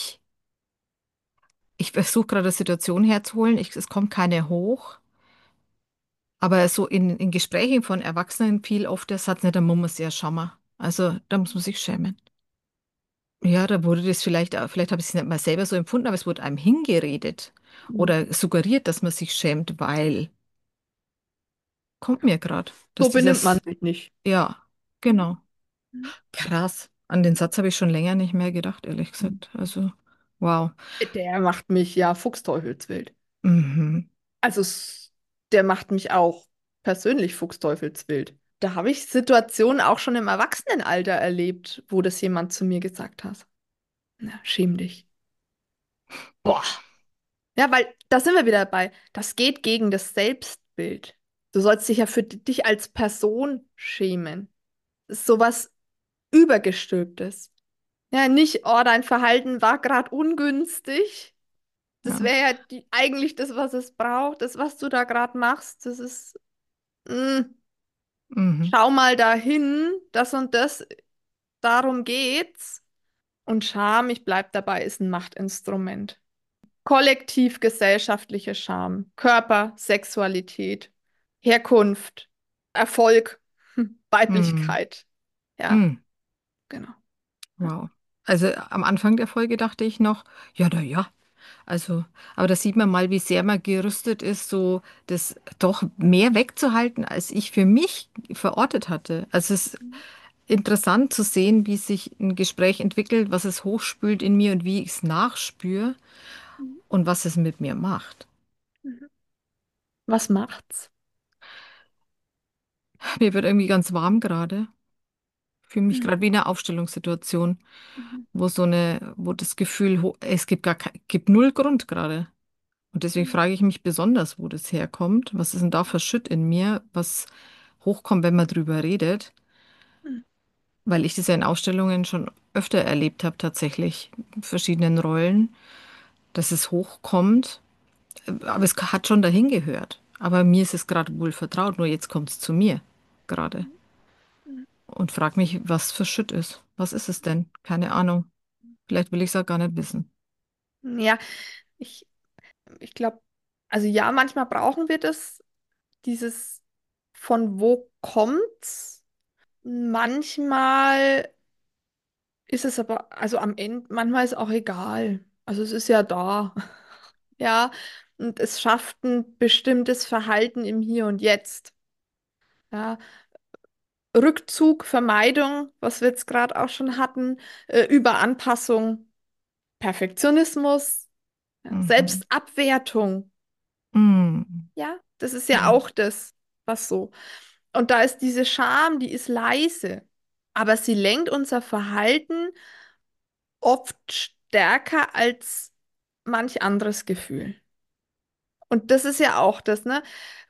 ich versuche gerade eine Situation herzuholen, es kommt keine hoch, aber so in Gesprächen von Erwachsenen fiel oft der Satz, ne, da muss man sich ja schämen. Also, da muss man sich schämen. Ja, da wurde das vielleicht habe ich es nicht mal selber so empfunden, aber es wurde einem hingeredet Mhm. oder suggeriert, dass man sich schämt, weil, kommt mir gerade, dass So benimmt man dieses, sich nicht. ja, Mhm. genau, krass. An den Satz habe ich schon länger nicht mehr gedacht, ehrlich Mhm. gesagt. Also, wow. Der macht mich ja fuchsteufelswild. Mhm. Also der macht mich auch persönlich fuchsteufelswild. Da habe ich Situationen auch schon im Erwachsenenalter erlebt, wo das jemand zu mir gesagt hat. Na, schäm dich. Boah. Ja, weil da sind wir wieder dabei. Das geht gegen das Selbstbild. Du sollst dich ja für dich als Person schämen. Das ist sowas Übergestülptes. Ja, nicht, oh, dein Verhalten war gerade ungünstig. Das Ja. wäre ja eigentlich das, was es braucht. Das, was du da gerade machst, das ist, mm, Mhm. schau mal dahin, das und das, darum geht's. Und Scham, ich bleib dabei, ist ein Machtinstrument. Kollektiv gesellschaftliche Scham, Körper, Sexualität, Herkunft, Erfolg, Mhm. Weiblichkeit. Ja, Mhm. genau. Wow. Also am Anfang der Folge dachte ich noch, ja, na ja. Also, aber da sieht man mal, wie sehr man gerüstet ist, so das doch mehr wegzuhalten, als ich für mich verortet hatte. Also es ist interessant zu sehen, wie sich ein Gespräch entwickelt, was es hochspült in mir und wie ich es nachspüre Mhm. und was es mit mir macht. Mhm. Was macht's? Mir wird irgendwie ganz warm gerade. Fühle mich Mhm. gerade wie in einer Aufstellungssituation, Mhm. wo das Gefühl, es gibt gibt null Grund gerade. Und deswegen Mhm. frage ich mich besonders, wo das herkommt. Was ist denn da für Shit in mir, was hochkommt, wenn man drüber redet? Mhm. Weil ich das ja in Ausstellungen schon öfter erlebt habe, tatsächlich, in verschiedenen Rollen, dass es hochkommt. Aber es hat schon dahin gehört. Aber mir ist es gerade wohl vertraut, nur jetzt kommt es zu mir gerade. Mhm. Und frage mich, was für Shit ist. Was ist es denn? Keine Ahnung. Vielleicht will ich es auch gar nicht wissen. Ja, ich, ich glaube, also ja, manchmal brauchen wir dieses von wo kommt's? Manchmal ist es aber, also am Ende, manchmal ist auch egal. Also es ist ja da. Ja, und es schafft ein bestimmtes Verhalten im Hier und Jetzt. Ja, Rückzug, Vermeidung, was wir jetzt gerade auch schon hatten, Überanpassung, Perfektionismus, ja, Mhm. Selbstabwertung. Mhm. Ja, das ist ja Ja. auch das, was so. Und da ist diese Scham, die ist leise, aber sie lenkt unser Verhalten oft stärker als manch anderes Gefühl. Und das ist ja auch das, ne?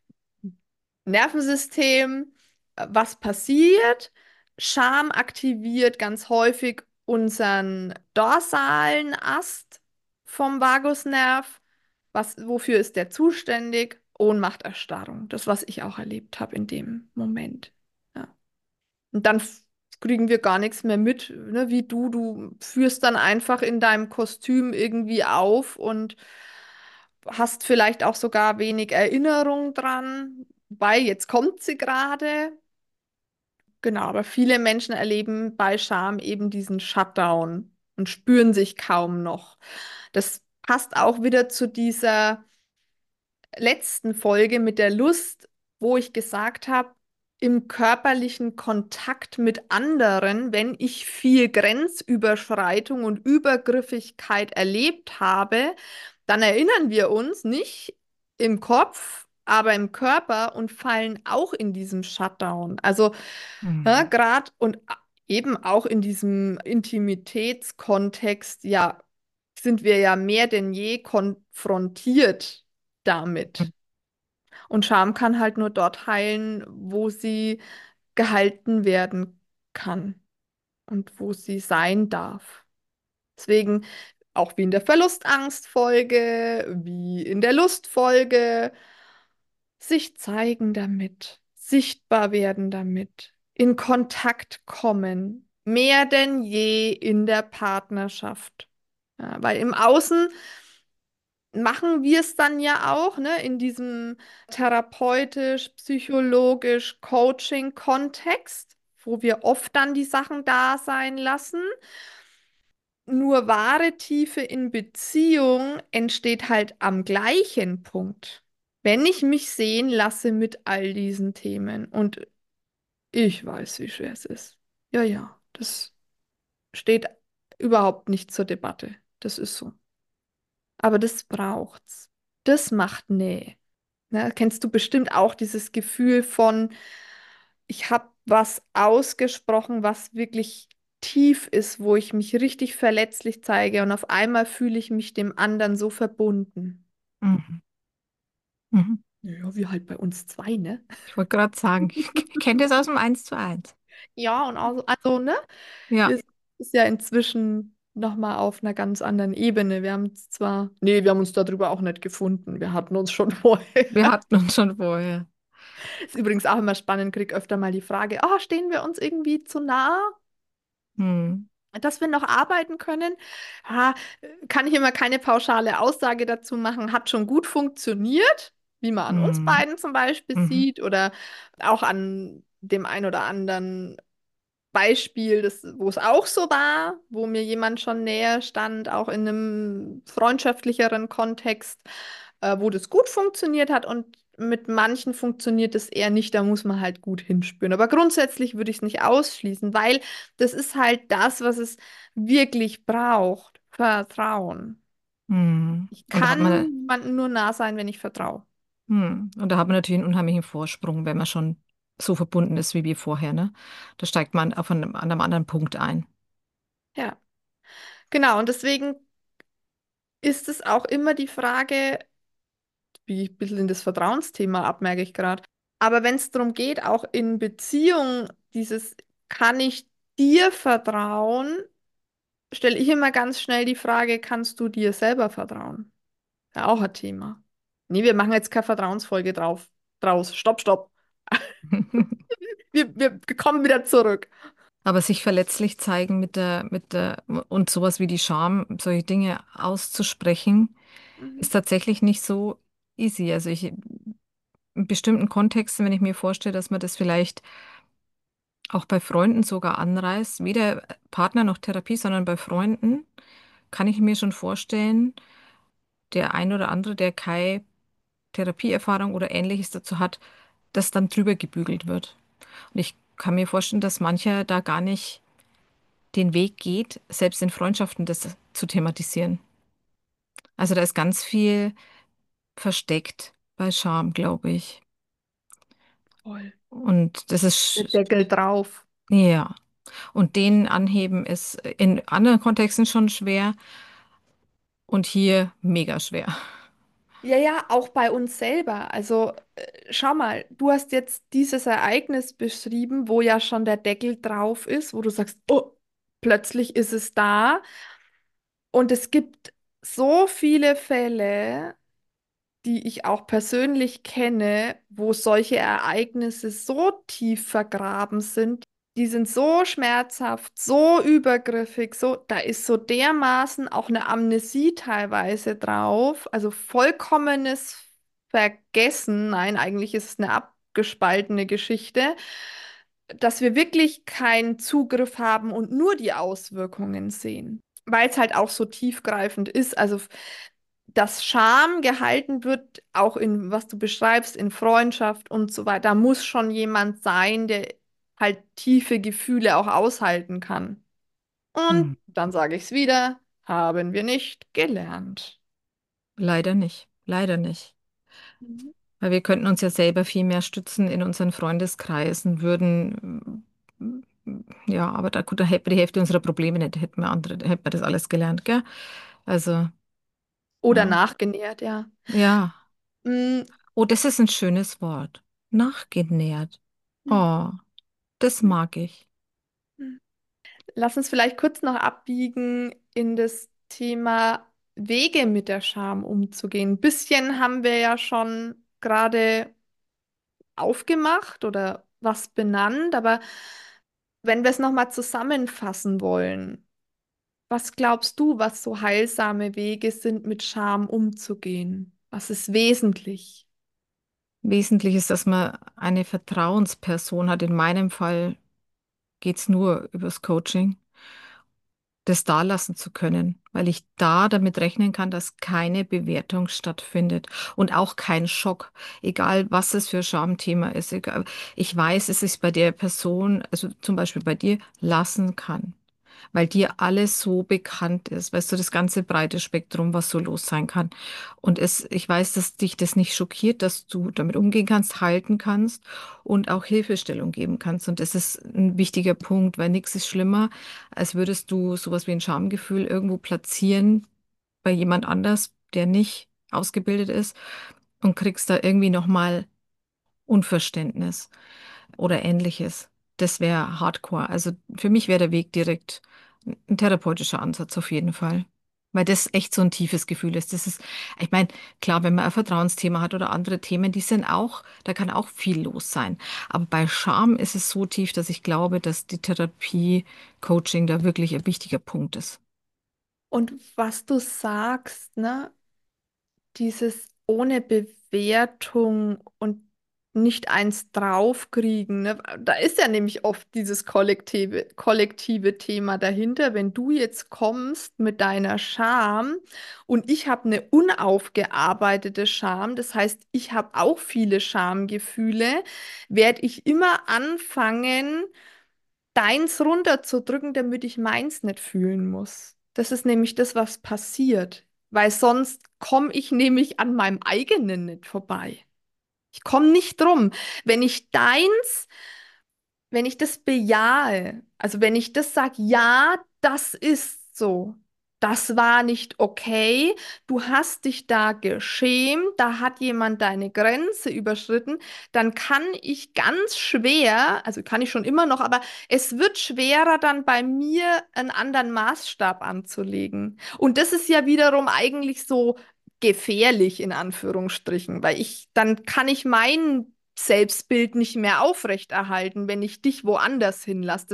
Nervensystem, was passiert? Scham aktiviert ganz häufig unseren dorsalen Ast vom Vagusnerv. Wofür ist der zuständig? Ohnmacht, Erstarrung. Das, was ich auch erlebt habe in dem Moment. Ja. Und dann kriegen wir gar nichts mehr mit, ne? Wie du führst dann einfach in deinem Kostüm irgendwie auf und hast vielleicht auch sogar wenig Erinnerung dran, weil jetzt kommt sie gerade. Genau, aber viele Menschen erleben bei Scham eben diesen Shutdown und spüren sich kaum noch. Das passt auch wieder zu dieser letzten Folge mit der Lust, wo ich gesagt habe, im körperlichen Kontakt mit anderen, wenn ich viel Grenzüberschreitung und Übergriffigkeit erlebt habe, dann erinnern wir uns nicht im Kopf, aber im Körper und fallen auch in diesem Shutdown. Also ja, Mhm. gerade und eben auch in diesem Intimitätskontext, ja, sind wir ja mehr denn je konfrontiert damit. Und Scham kann halt nur dort heilen, wo sie gehalten werden kann und wo sie sein darf. Deswegen auch wie in der Verlustangstfolge, wie in der Lustfolge, sich zeigen damit, sichtbar werden damit, in Kontakt kommen, mehr denn je in der Partnerschaft. Ja, weil im Außen machen wir es dann ja auch, ne, in diesem therapeutisch, psychologisch Coaching-Kontext, wo wir oft dann die Sachen da sein lassen. Nur wahre Tiefe in Beziehung entsteht halt am gleichen Punkt. Wenn ich mich sehen lasse mit all diesen Themen und ich weiß, wie schwer es ist. Ja, ja, das steht überhaupt nicht zur Debatte. Das ist so. Aber das braucht's. Das macht Nähe. Ne, kennst du bestimmt auch dieses Gefühl von, ich habe was ausgesprochen, was wirklich tief ist, wo ich mich richtig verletzlich zeige und auf einmal fühle ich mich dem anderen so verbunden. Mhm. Mhm. Ja, wie halt bei uns zwei, ne? Ich wollte gerade sagen, ich kenne das aus dem 1:1. Ja, und also, ne? Ja, Wir ist ja inzwischen nochmal auf einer ganz anderen Ebene. Wir haben uns zwar, nee, wir haben uns darüber auch nicht gefunden. Wir hatten uns schon vorher. wir hatten uns schon vorher. Ist übrigens auch immer spannend, krieg öfter mal die Frage, stehen wir uns irgendwie zu nah, Hm. dass wir noch arbeiten können? Ah, kann ich immer keine pauschale Aussage dazu machen, hat schon gut funktioniert, wie man an uns Hm. beiden zum Beispiel Mhm. sieht oder auch an dem ein oder anderen Beispiel, wo es auch so war, wo mir jemand schon näher stand, auch in einem freundschaftlicheren Kontext, wo das gut funktioniert hat und mit manchen funktioniert es eher nicht, da muss man halt gut hinspüren. Aber grundsätzlich würde ich es nicht ausschließen, weil das ist halt das, was es wirklich braucht. Vertrauen. Hm. Ich Und da hat kann man, jemandem nur nah sein, wenn ich vertraue. und da hat man natürlich einen unheimlichen Vorsprung, wenn man schon so verbunden ist wie wir vorher, ne? Da steigt man an einem anderen Punkt ein. Ja, genau. Und deswegen ist es auch immer die Frage, biege ich ein bisschen in das Vertrauensthema ab, merke ich gerade. Aber wenn es darum geht, auch in Beziehung, kann ich dir vertrauen, stelle ich immer ganz schnell die Frage, kannst du dir selber vertrauen? Ja, auch ein Thema. Nee, wir machen jetzt keine Vertrauensfolge draus. Stopp, stopp. Wir kommen wieder zurück. Aber sich verletzlich zeigen und sowas wie die Scham, solche Dinge auszusprechen, Mhm. ist tatsächlich nicht so easy. Also in bestimmten Kontexten, wenn ich mir vorstelle, dass man das vielleicht auch bei Freunden sogar anreißt, weder Partner noch Therapie, sondern bei Freunden, kann ich mir schon vorstellen, der ein oder andere, der keine Therapieerfahrung oder Ähnliches dazu hat, dass dann drüber gebügelt wird. Und ich kann mir vorstellen, dass mancher da gar nicht den Weg geht, selbst in Freundschaften das zu thematisieren. Also da ist ganz viel versteckt bei Scham, glaube ich. Voll. Und das Der ist, Deckel drauf. ja. Und den anheben ist in anderen Kontexten schon schwer. Und hier mega schwer. Ja, ja, auch bei uns selber. Also schau mal, du hast jetzt dieses Ereignis beschrieben, wo ja schon der Deckel drauf ist, wo du sagst, oh, plötzlich ist es da. Und es gibt so viele Fälle, die ich auch persönlich kenne, wo solche Ereignisse so tief vergraben sind, die sind so schmerzhaft, so übergriffig, so, da ist so dermaßen auch eine Amnesie teilweise drauf, also vollkommenes Vergessen, nein, eigentlich ist es eine abgespaltene Geschichte, dass wir wirklich keinen Zugriff haben und nur die Auswirkungen sehen, weil es halt auch so tiefgreifend ist. Also dass Scham gehalten wird, auch in, was du beschreibst, in Freundschaft und so weiter, da muss schon jemand sein, der halt tiefe Gefühle auch aushalten kann. Und Hm. dann sage ich es wieder, haben wir nicht gelernt. Leider nicht. Leider nicht. Mhm. Weil wir könnten uns ja selber viel mehr stützen in unseren Freundeskreisen, würden, ja, aber da, gut, da hätten wir die Hälfte unserer Probleme nicht, hätten wir das alles gelernt, gell? Also, Oder ja. nachgenährt, ja. Ja. Mm, Oh, das ist ein schönes Wort. Nachgenährt. mm, Oh, das mm, mag ich. mm. Lass uns vielleicht kurz noch abbiegen in das Thema Wege mit der Scham umzugehen. Ein bisschen haben wir ja schon gerade aufgemacht oder was benannt, aber wenn wir es nochmal zusammenfassen wollen, was glaubst du, was so heilsame Wege sind, mit Scham umzugehen? Was ist wesentlich? Wesentlich ist, dass man eine Vertrauensperson hat. In meinem Fall geht es nur übers Coaching, das da lassen zu können, weil ich da damit rechnen kann, dass keine Bewertung stattfindet und auch kein Schock, egal was es für ein Schamthema ist. Egal, ich weiß, es ist bei der Person, also zum Beispiel bei dir, lassen kann, weil dir alles so bekannt ist, weißt du, das ganze breite Spektrum, was so los sein kann. Und ich weiß, dass dich das nicht schockiert, dass du damit umgehen kannst, halten kannst und auch Hilfestellung geben kannst. Und das ist ein wichtiger Punkt, weil nichts ist schlimmer, als würdest du sowas wie ein Schamgefühl irgendwo platzieren bei jemand anders, der nicht ausgebildet ist und kriegst da irgendwie nochmal Unverständnis oder ähnliches. Das wäre Hardcore. Also für mich wäre der Weg direkt ein therapeutischer Ansatz auf jeden Fall. Weil das echt so ein tiefes Gefühl ist. Das ist, ich meine, klar, wenn man ein Vertrauensthema hat oder andere Themen, die sind auch, da kann auch viel los sein. Aber bei Scham ist es so tief, dass ich glaube, dass die Therapie, Coaching da wirklich ein wichtiger Punkt ist. Und was du sagst, ne? Dieses ohne Bewertung und nicht eins draufkriegen, ne? Da ist ja nämlich oft dieses kollektive Thema dahinter. Wenn du jetzt kommst mit deiner Scham und ich habe eine unaufgearbeitete Scham, das heißt, ich habe auch viele Schamgefühle, werde ich immer anfangen, deins runterzudrücken, damit ich meins nicht fühlen muss. Das ist nämlich das, was passiert, weil sonst komme ich nämlich an meinem eigenen nicht vorbei. Ich komme nicht drum. Wenn ich deins wenn ich das bejahe, also wenn ich das sage, ja, das ist so, das war nicht okay, du hast dich da geschämt, da hat jemand deine Grenze überschritten, dann kann ich ganz schwer, also kann ich schon immer noch, aber es wird schwerer dann bei mir einen anderen Maßstab anzulegen. Und das ist ja wiederum eigentlich so gefährlich in Anführungsstrichen, weil dann kann ich mein Selbstbild nicht mehr aufrechterhalten, wenn ich dich woanders hinlasse.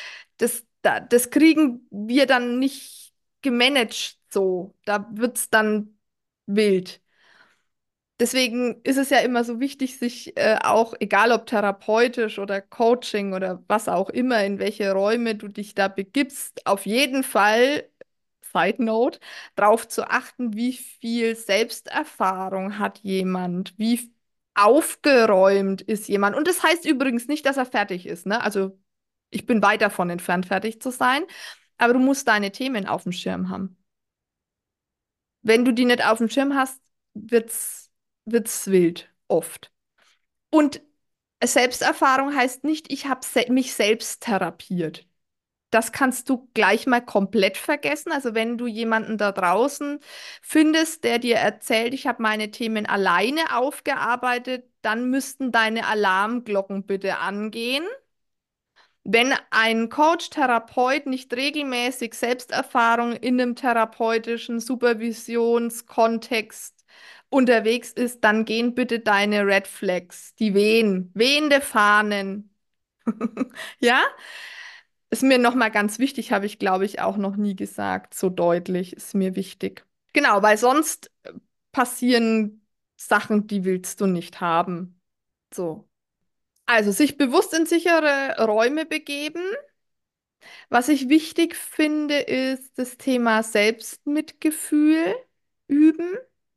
Das kriegen wir dann nicht gemanagt so. Da wird es dann wild. Deswegen ist es ja immer so wichtig, sich auch, egal ob therapeutisch oder Coaching oder was auch immer, in welche Räume du dich da begibst, auf jeden Fall, Side Note, darauf zu achten, wie viel Selbsterfahrung hat jemand, wie aufgeräumt ist jemand. Und das heißt übrigens nicht, dass er fertig ist, ne? Also ich bin weit davon entfernt, fertig zu sein, aber du musst deine Themen auf dem Schirm haben. Wenn du die nicht auf dem Schirm hast, wird's wild, oft. Und Selbsterfahrung heißt nicht, ich habe mich selbst therapiert. das kannst du gleich mal komplett vergessen. Also wenn du jemanden da draußen findest, der dir erzählt, ich habe meine Themen alleine aufgearbeitet, dann müssten deine Alarmglocken bitte angehen. Wenn ein Coach, Therapeut nicht regelmäßig Selbsterfahrung in einem therapeutischen Supervisionskontext unterwegs ist, dann gehen bitte deine Red Flags, die wehen, wehende Fahnen. Ja? Ist mir nochmal ganz wichtig, habe ich, glaube ich, auch noch nie gesagt. So deutlich ist mir wichtig. Genau, weil sonst passieren Sachen, die willst du nicht haben. So. Also sich bewusst in sichere Räume begeben. Was ich wichtig finde, ist das Thema Selbstmitgefühl üben.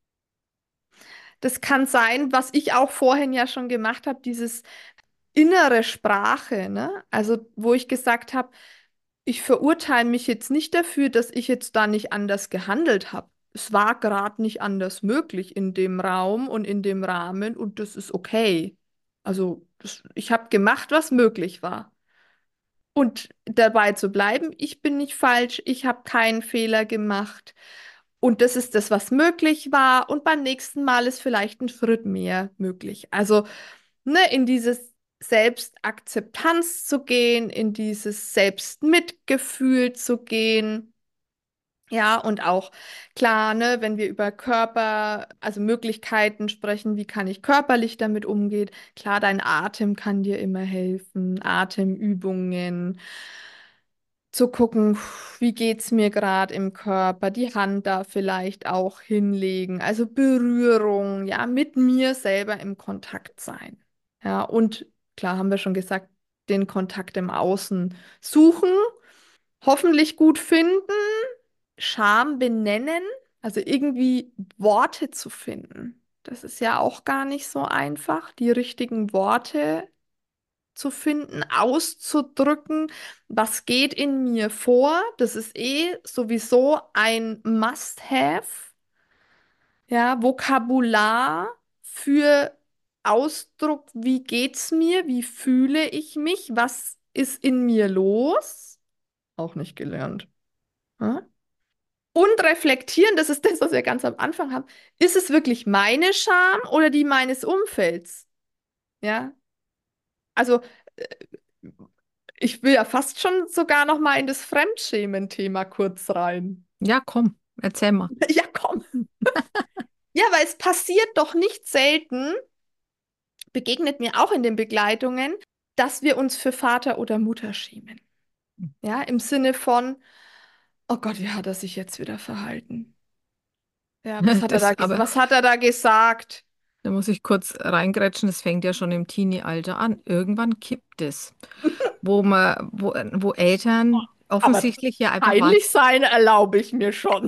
Das kann sein, was ich auch vorhin ja schon gemacht habe, dieses innere Sprache, ne? Also, wo ich gesagt habe, ich verurteile mich jetzt nicht dafür, dass ich jetzt da nicht anders gehandelt habe. Es war gerade nicht anders möglich in dem Raum und in dem Rahmen und das ist okay. Also, ich habe gemacht, was möglich war. Und dabei zu bleiben, ich bin nicht falsch, ich habe keinen Fehler gemacht. Und das ist das, was möglich war. Und beim nächsten Mal ist vielleicht ein Schritt mehr möglich. Also, ne, in dieses Selbstakzeptanz zu gehen, in dieses Selbstmitgefühl zu gehen. Ja, und auch klar, ne, wenn wir über Körper, also Möglichkeiten sprechen, wie kann ich körperlich damit umgehen? Klar, dein Atem kann dir immer helfen, Atemübungen, zu gucken, wie geht's mir gerade im Körper, die Hand da vielleicht auch hinlegen, also Berührung, ja, mit mir selber im Kontakt sein. Ja, und klar haben wir schon gesagt, den Kontakt im Außen suchen, hoffentlich gut finden. Scham benennen, also irgendwie Worte zu finden. Das ist ja auch gar nicht so einfach, die richtigen Worte zu finden, auszudrücken, was geht in mir vor. Das ist eh sowieso ein Must-have, ja, Vokabular für Ausdruck, wie geht's mir, wie fühle ich mich, was ist in mir los? Auch nicht gelernt. Ja? Und reflektieren, das ist das, was wir ganz am Anfang haben. Ist es wirklich meine Scham oder die meines Umfelds? Ja, also ich will ja fast schon sogar noch mal in das Fremdschämen-Thema kurz rein. Ja, komm, erzähl mal. Ja, komm. Ja, weil es passiert doch nicht selten, begegnet mir auch in den Begleitungen, dass wir uns für Vater oder Mutter schämen. Ja, im Sinne von, oh Gott, wie hat er sich jetzt wieder verhalten? Ja, Aber was hat er da gesagt? da muss ich kurz reingrätschen, das fängt ja schon im Teenie-Alter an. Irgendwann kippt es, wo Eltern Aber offensichtlich ja einfach peinlich wahnsinnig. sein erlaube ich mir schon.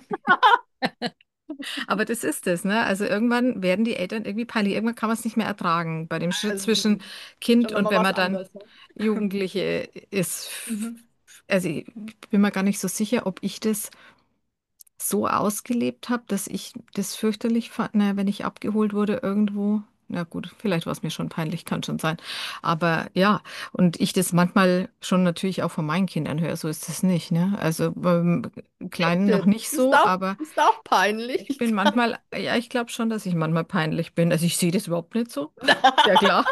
Aber das ist es, ne? Also irgendwann werden die Eltern irgendwie peinlich. Irgendwann kann man es nicht mehr ertragen bei dem Schritt Also, zwischen ist Kind schon und nochmal wenn was man dann anderes, ne? Jugendliche ist. Mhm. Also ich bin mir gar nicht so sicher, ob ich das so ausgelebt habe, dass ich das fürchterlich fand, naja, wenn ich abgeholt wurde irgendwo. Na gut, vielleicht war es mir schon peinlich, kann schon sein. Aber ja, und ich das manchmal schon natürlich auch von meinen Kindern höre, so ist es nicht, ne? Also Kleinen noch nicht so, aber Ist auch ich peinlich. bin manchmal, ja, ich glaube schon, dass ich manchmal peinlich bin. Also ich sehe das überhaupt nicht so. Ja, klar.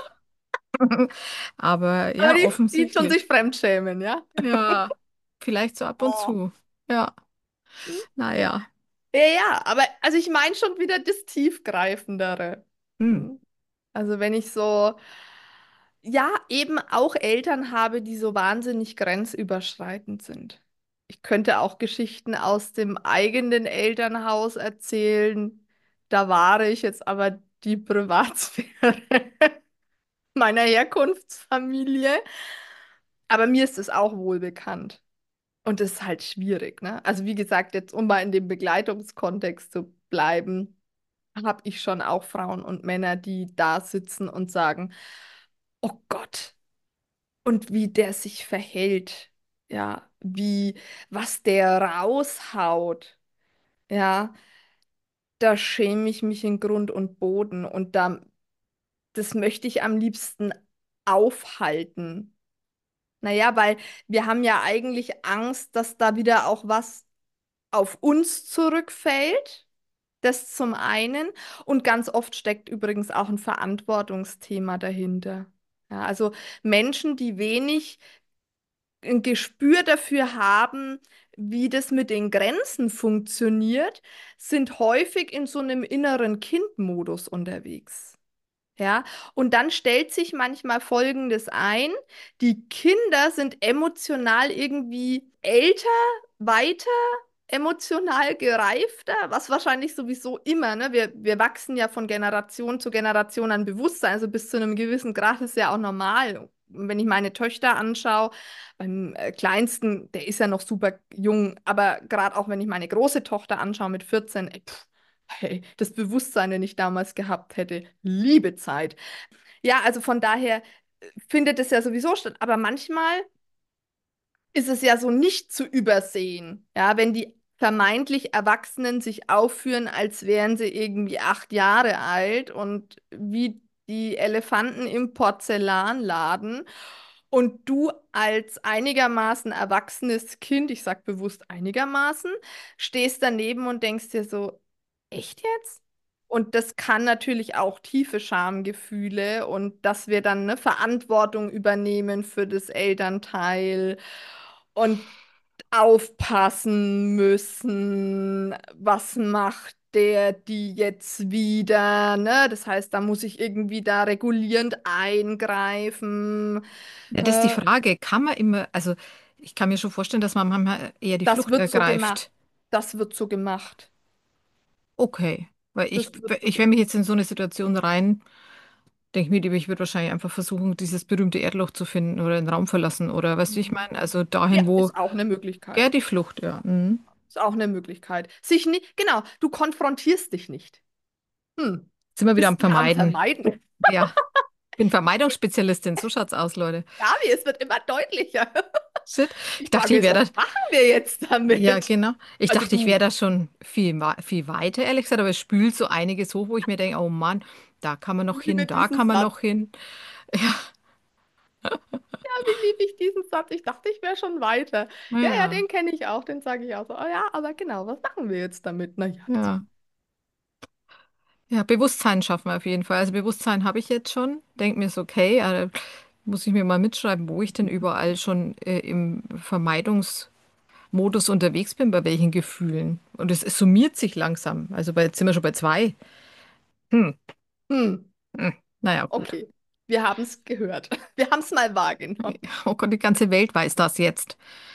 Aber Aber ja, die schon sich offensichtlich. fremdschämen, ja? Ja, vielleicht so ab und Oh. zu. Ja, naja. Ja, ja, aber also ich meine schon wieder das Tiefgreifendere. Hm. Hm. Also wenn ich so, ja, eben auch Eltern habe, die so wahnsinnig grenzüberschreitend sind. Ich könnte auch Geschichten aus dem eigenen Elternhaus erzählen. Da wahre ich jetzt aber die Privatsphäre meiner Herkunftsfamilie. Aber mir ist es auch wohl bekannt. Und das ist halt schwierig, ne? Also wie gesagt, jetzt um mal in dem Begleitungskontext zu bleiben, habe ich schon auch Frauen und Männer, die da sitzen und sagen, oh Gott, und wie der sich verhält, ja, was der raushaut, ja, da schäme ich mich in Grund und Boden und das möchte ich am liebsten aufhalten. Naja, weil wir haben ja eigentlich Angst, dass da wieder auch was auf uns zurückfällt. Das zum einen. Und ganz oft steckt übrigens auch ein Verantwortungsthema dahinter. Ja, also Menschen, die wenig ein Gespür dafür haben, wie das mit den Grenzen funktioniert, sind häufig in so einem inneren Kindmodus unterwegs. Ja, und dann stellt sich manchmal Folgendes ein: Die Kinder sind emotional irgendwie älter, weiter, emotional gereifter, was wahrscheinlich sowieso immer, ne? Wir wachsen ja von Generation zu Generation an Bewusstsein, also bis zu einem gewissen Grad ist ja auch normal. Und wenn ich meine Töchter anschaue, beim Kleinsten, der ist ja noch super jung, aber gerade auch wenn ich meine große Tochter anschaue mit 14, ey, hey, das Bewusstsein, den ich damals gehabt hätte, liebe Zeit. Ja, also von daher findet es ja sowieso statt. Aber manchmal ist es ja so nicht zu übersehen. Ja, wenn die vermeintlich Erwachsenen sich aufführen, als wären sie irgendwie 8 Jahre alt und wie die Elefanten im Porzellanladen. Und du als einigermaßen erwachsenes Kind, ich sag bewusst einigermaßen, stehst daneben und denkst dir so, echt jetzt? Und das kann natürlich auch tiefe Schamgefühle und dass wir dann eine Verantwortung übernehmen für das Elternteil und aufpassen müssen, was macht der die jetzt wieder, ne? Das heißt, da muss ich irgendwie da regulierend eingreifen. Ja, das ist die Äh, Frage. Kann man immer, also ich kann mir schon vorstellen, dass man manchmal eher die Das Flucht wird so gemacht. ergreift. Das wird so gemacht. Okay. Weil Das wird so ich wenn mich gemacht. jetzt in so eine Situation rein, denke ich mir, ich würde wahrscheinlich einfach versuchen, dieses berühmte Erdloch zu finden oder den Raum verlassen oder weißt du, wie ich Mhm. meine? Also Ja, dahin, wo, ist auch eine ja, Möglichkeit. die Flucht, ja. Mhm. Ist auch eine Möglichkeit. Sich nicht, genau, du konfrontierst dich nicht. Hm. Sind wir wieder am Bist mehr am Vermeiden. Vermeiden. Ja, bin Vermeidungsspezialistin, so schaut's aus, Leute. Gabi, es wird immer deutlicher. Shit. Ich Die dachte, Frage ich ist, wäre was da, machen wir jetzt ja, damit? genau. Ich Also dachte, ich wäre du, da schon viel weiter, ehrlich gesagt, aber es spült so einiges hoch, wo ich mir denke, oh Mann, da kann man noch ich hin, liebe da diesen kann man Satz. noch hin. Ja, Ja, wie liebe ich diesen Satz? Ich dachte, ich wäre schon weiter. Ja, ja, ja, den kenne ich auch, den sage ich auch so. Oh ja, aber genau, was machen wir jetzt damit? Naja, das. ja. Ja, Bewusstsein schaffen wir auf jeden Fall. Also Bewusstsein habe ich jetzt schon. Denke mir so, okay, muss ich mir mal mitschreiben, wo ich denn überall schon im Vermeidungsmodus unterwegs bin, bei welchen Gefühlen. Und es summiert sich langsam. Also jetzt sind wir schon bei zwei. Hm, Hm, hm. Naja, gut. okay. Wir haben es gehört. Wir haben es mal wahrgenommen. Oh Gott, die ganze Welt weiß das jetzt.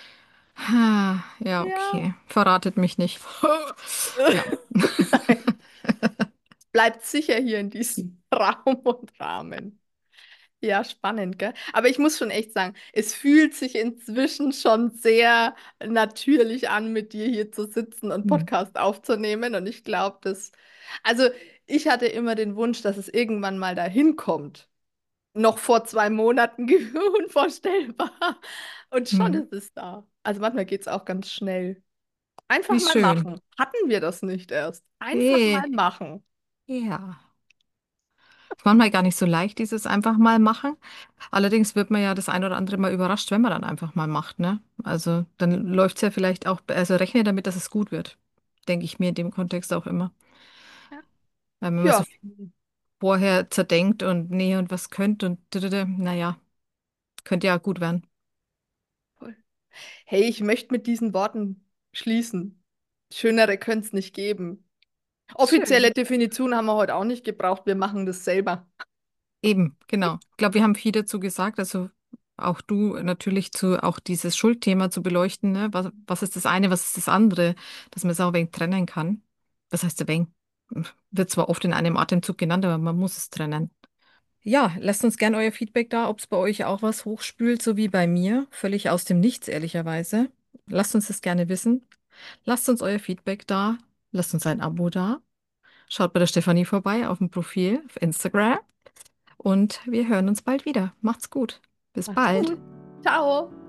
Ah, ja, Ja. okay. Verratet mich nicht. Ja. Nein. Bleibt sicher hier in diesem Raum und Rahmen. Ja, spannend, gell? Aber ich muss schon echt sagen, es fühlt sich inzwischen schon sehr natürlich an, mit dir hier zu sitzen und Hm. Podcast aufzunehmen. Und ich glaube, also ich hatte immer den Wunsch, dass es irgendwann mal dahin kommt. Noch vor 2 Monaten unvorstellbar. Und schon Hm. ist es da. Also manchmal geht es auch ganz schnell. Einfach Wie mal schön. machen. Hatten wir das nicht erst? Einfach Eh, mal machen. ja. Ist manchmal gar nicht so leicht, dieses einfach mal machen. Allerdings wird man ja das ein oder andere Mal überrascht, wenn man dann einfach mal macht, ne? Also dann läuft es ja vielleicht auch, also rechne damit, dass es gut wird. Denke ich mir in dem Kontext auch immer. Ja. Weil wenn man so Ja. vorher zerdenkt und nee und was könnte und naja, könnte ja gut werden. Voll. Hey, ich möchte mit diesen Worten schließen. Schönere könnte es nicht geben. Offizielle Schön. Definition haben wir heute auch nicht gebraucht. Wir machen das selber. Eben, genau. Ich glaube, wir haben viel dazu gesagt, also auch du natürlich zu auch dieses Schuldthema zu beleuchten, ne? Was ist das eine, was ist das andere, dass man es auch ein wenig trennen kann. Was heißt ein wenig? Wird zwar oft in einem Atemzug genannt, aber man muss es trennen. Ja, lasst uns gern euer Feedback da, ob es bei euch auch was hochspült, so wie bei mir, völlig aus dem Nichts, ehrlicherweise. Lasst uns das gerne wissen. Lasst uns euer Feedback da. Lasst uns ein Abo da. Schaut bei der Stefanie vorbei auf dem Profil auf Instagram. Und wir hören uns bald wieder. Macht's gut. Bis Macht's bald. gut. Ciao.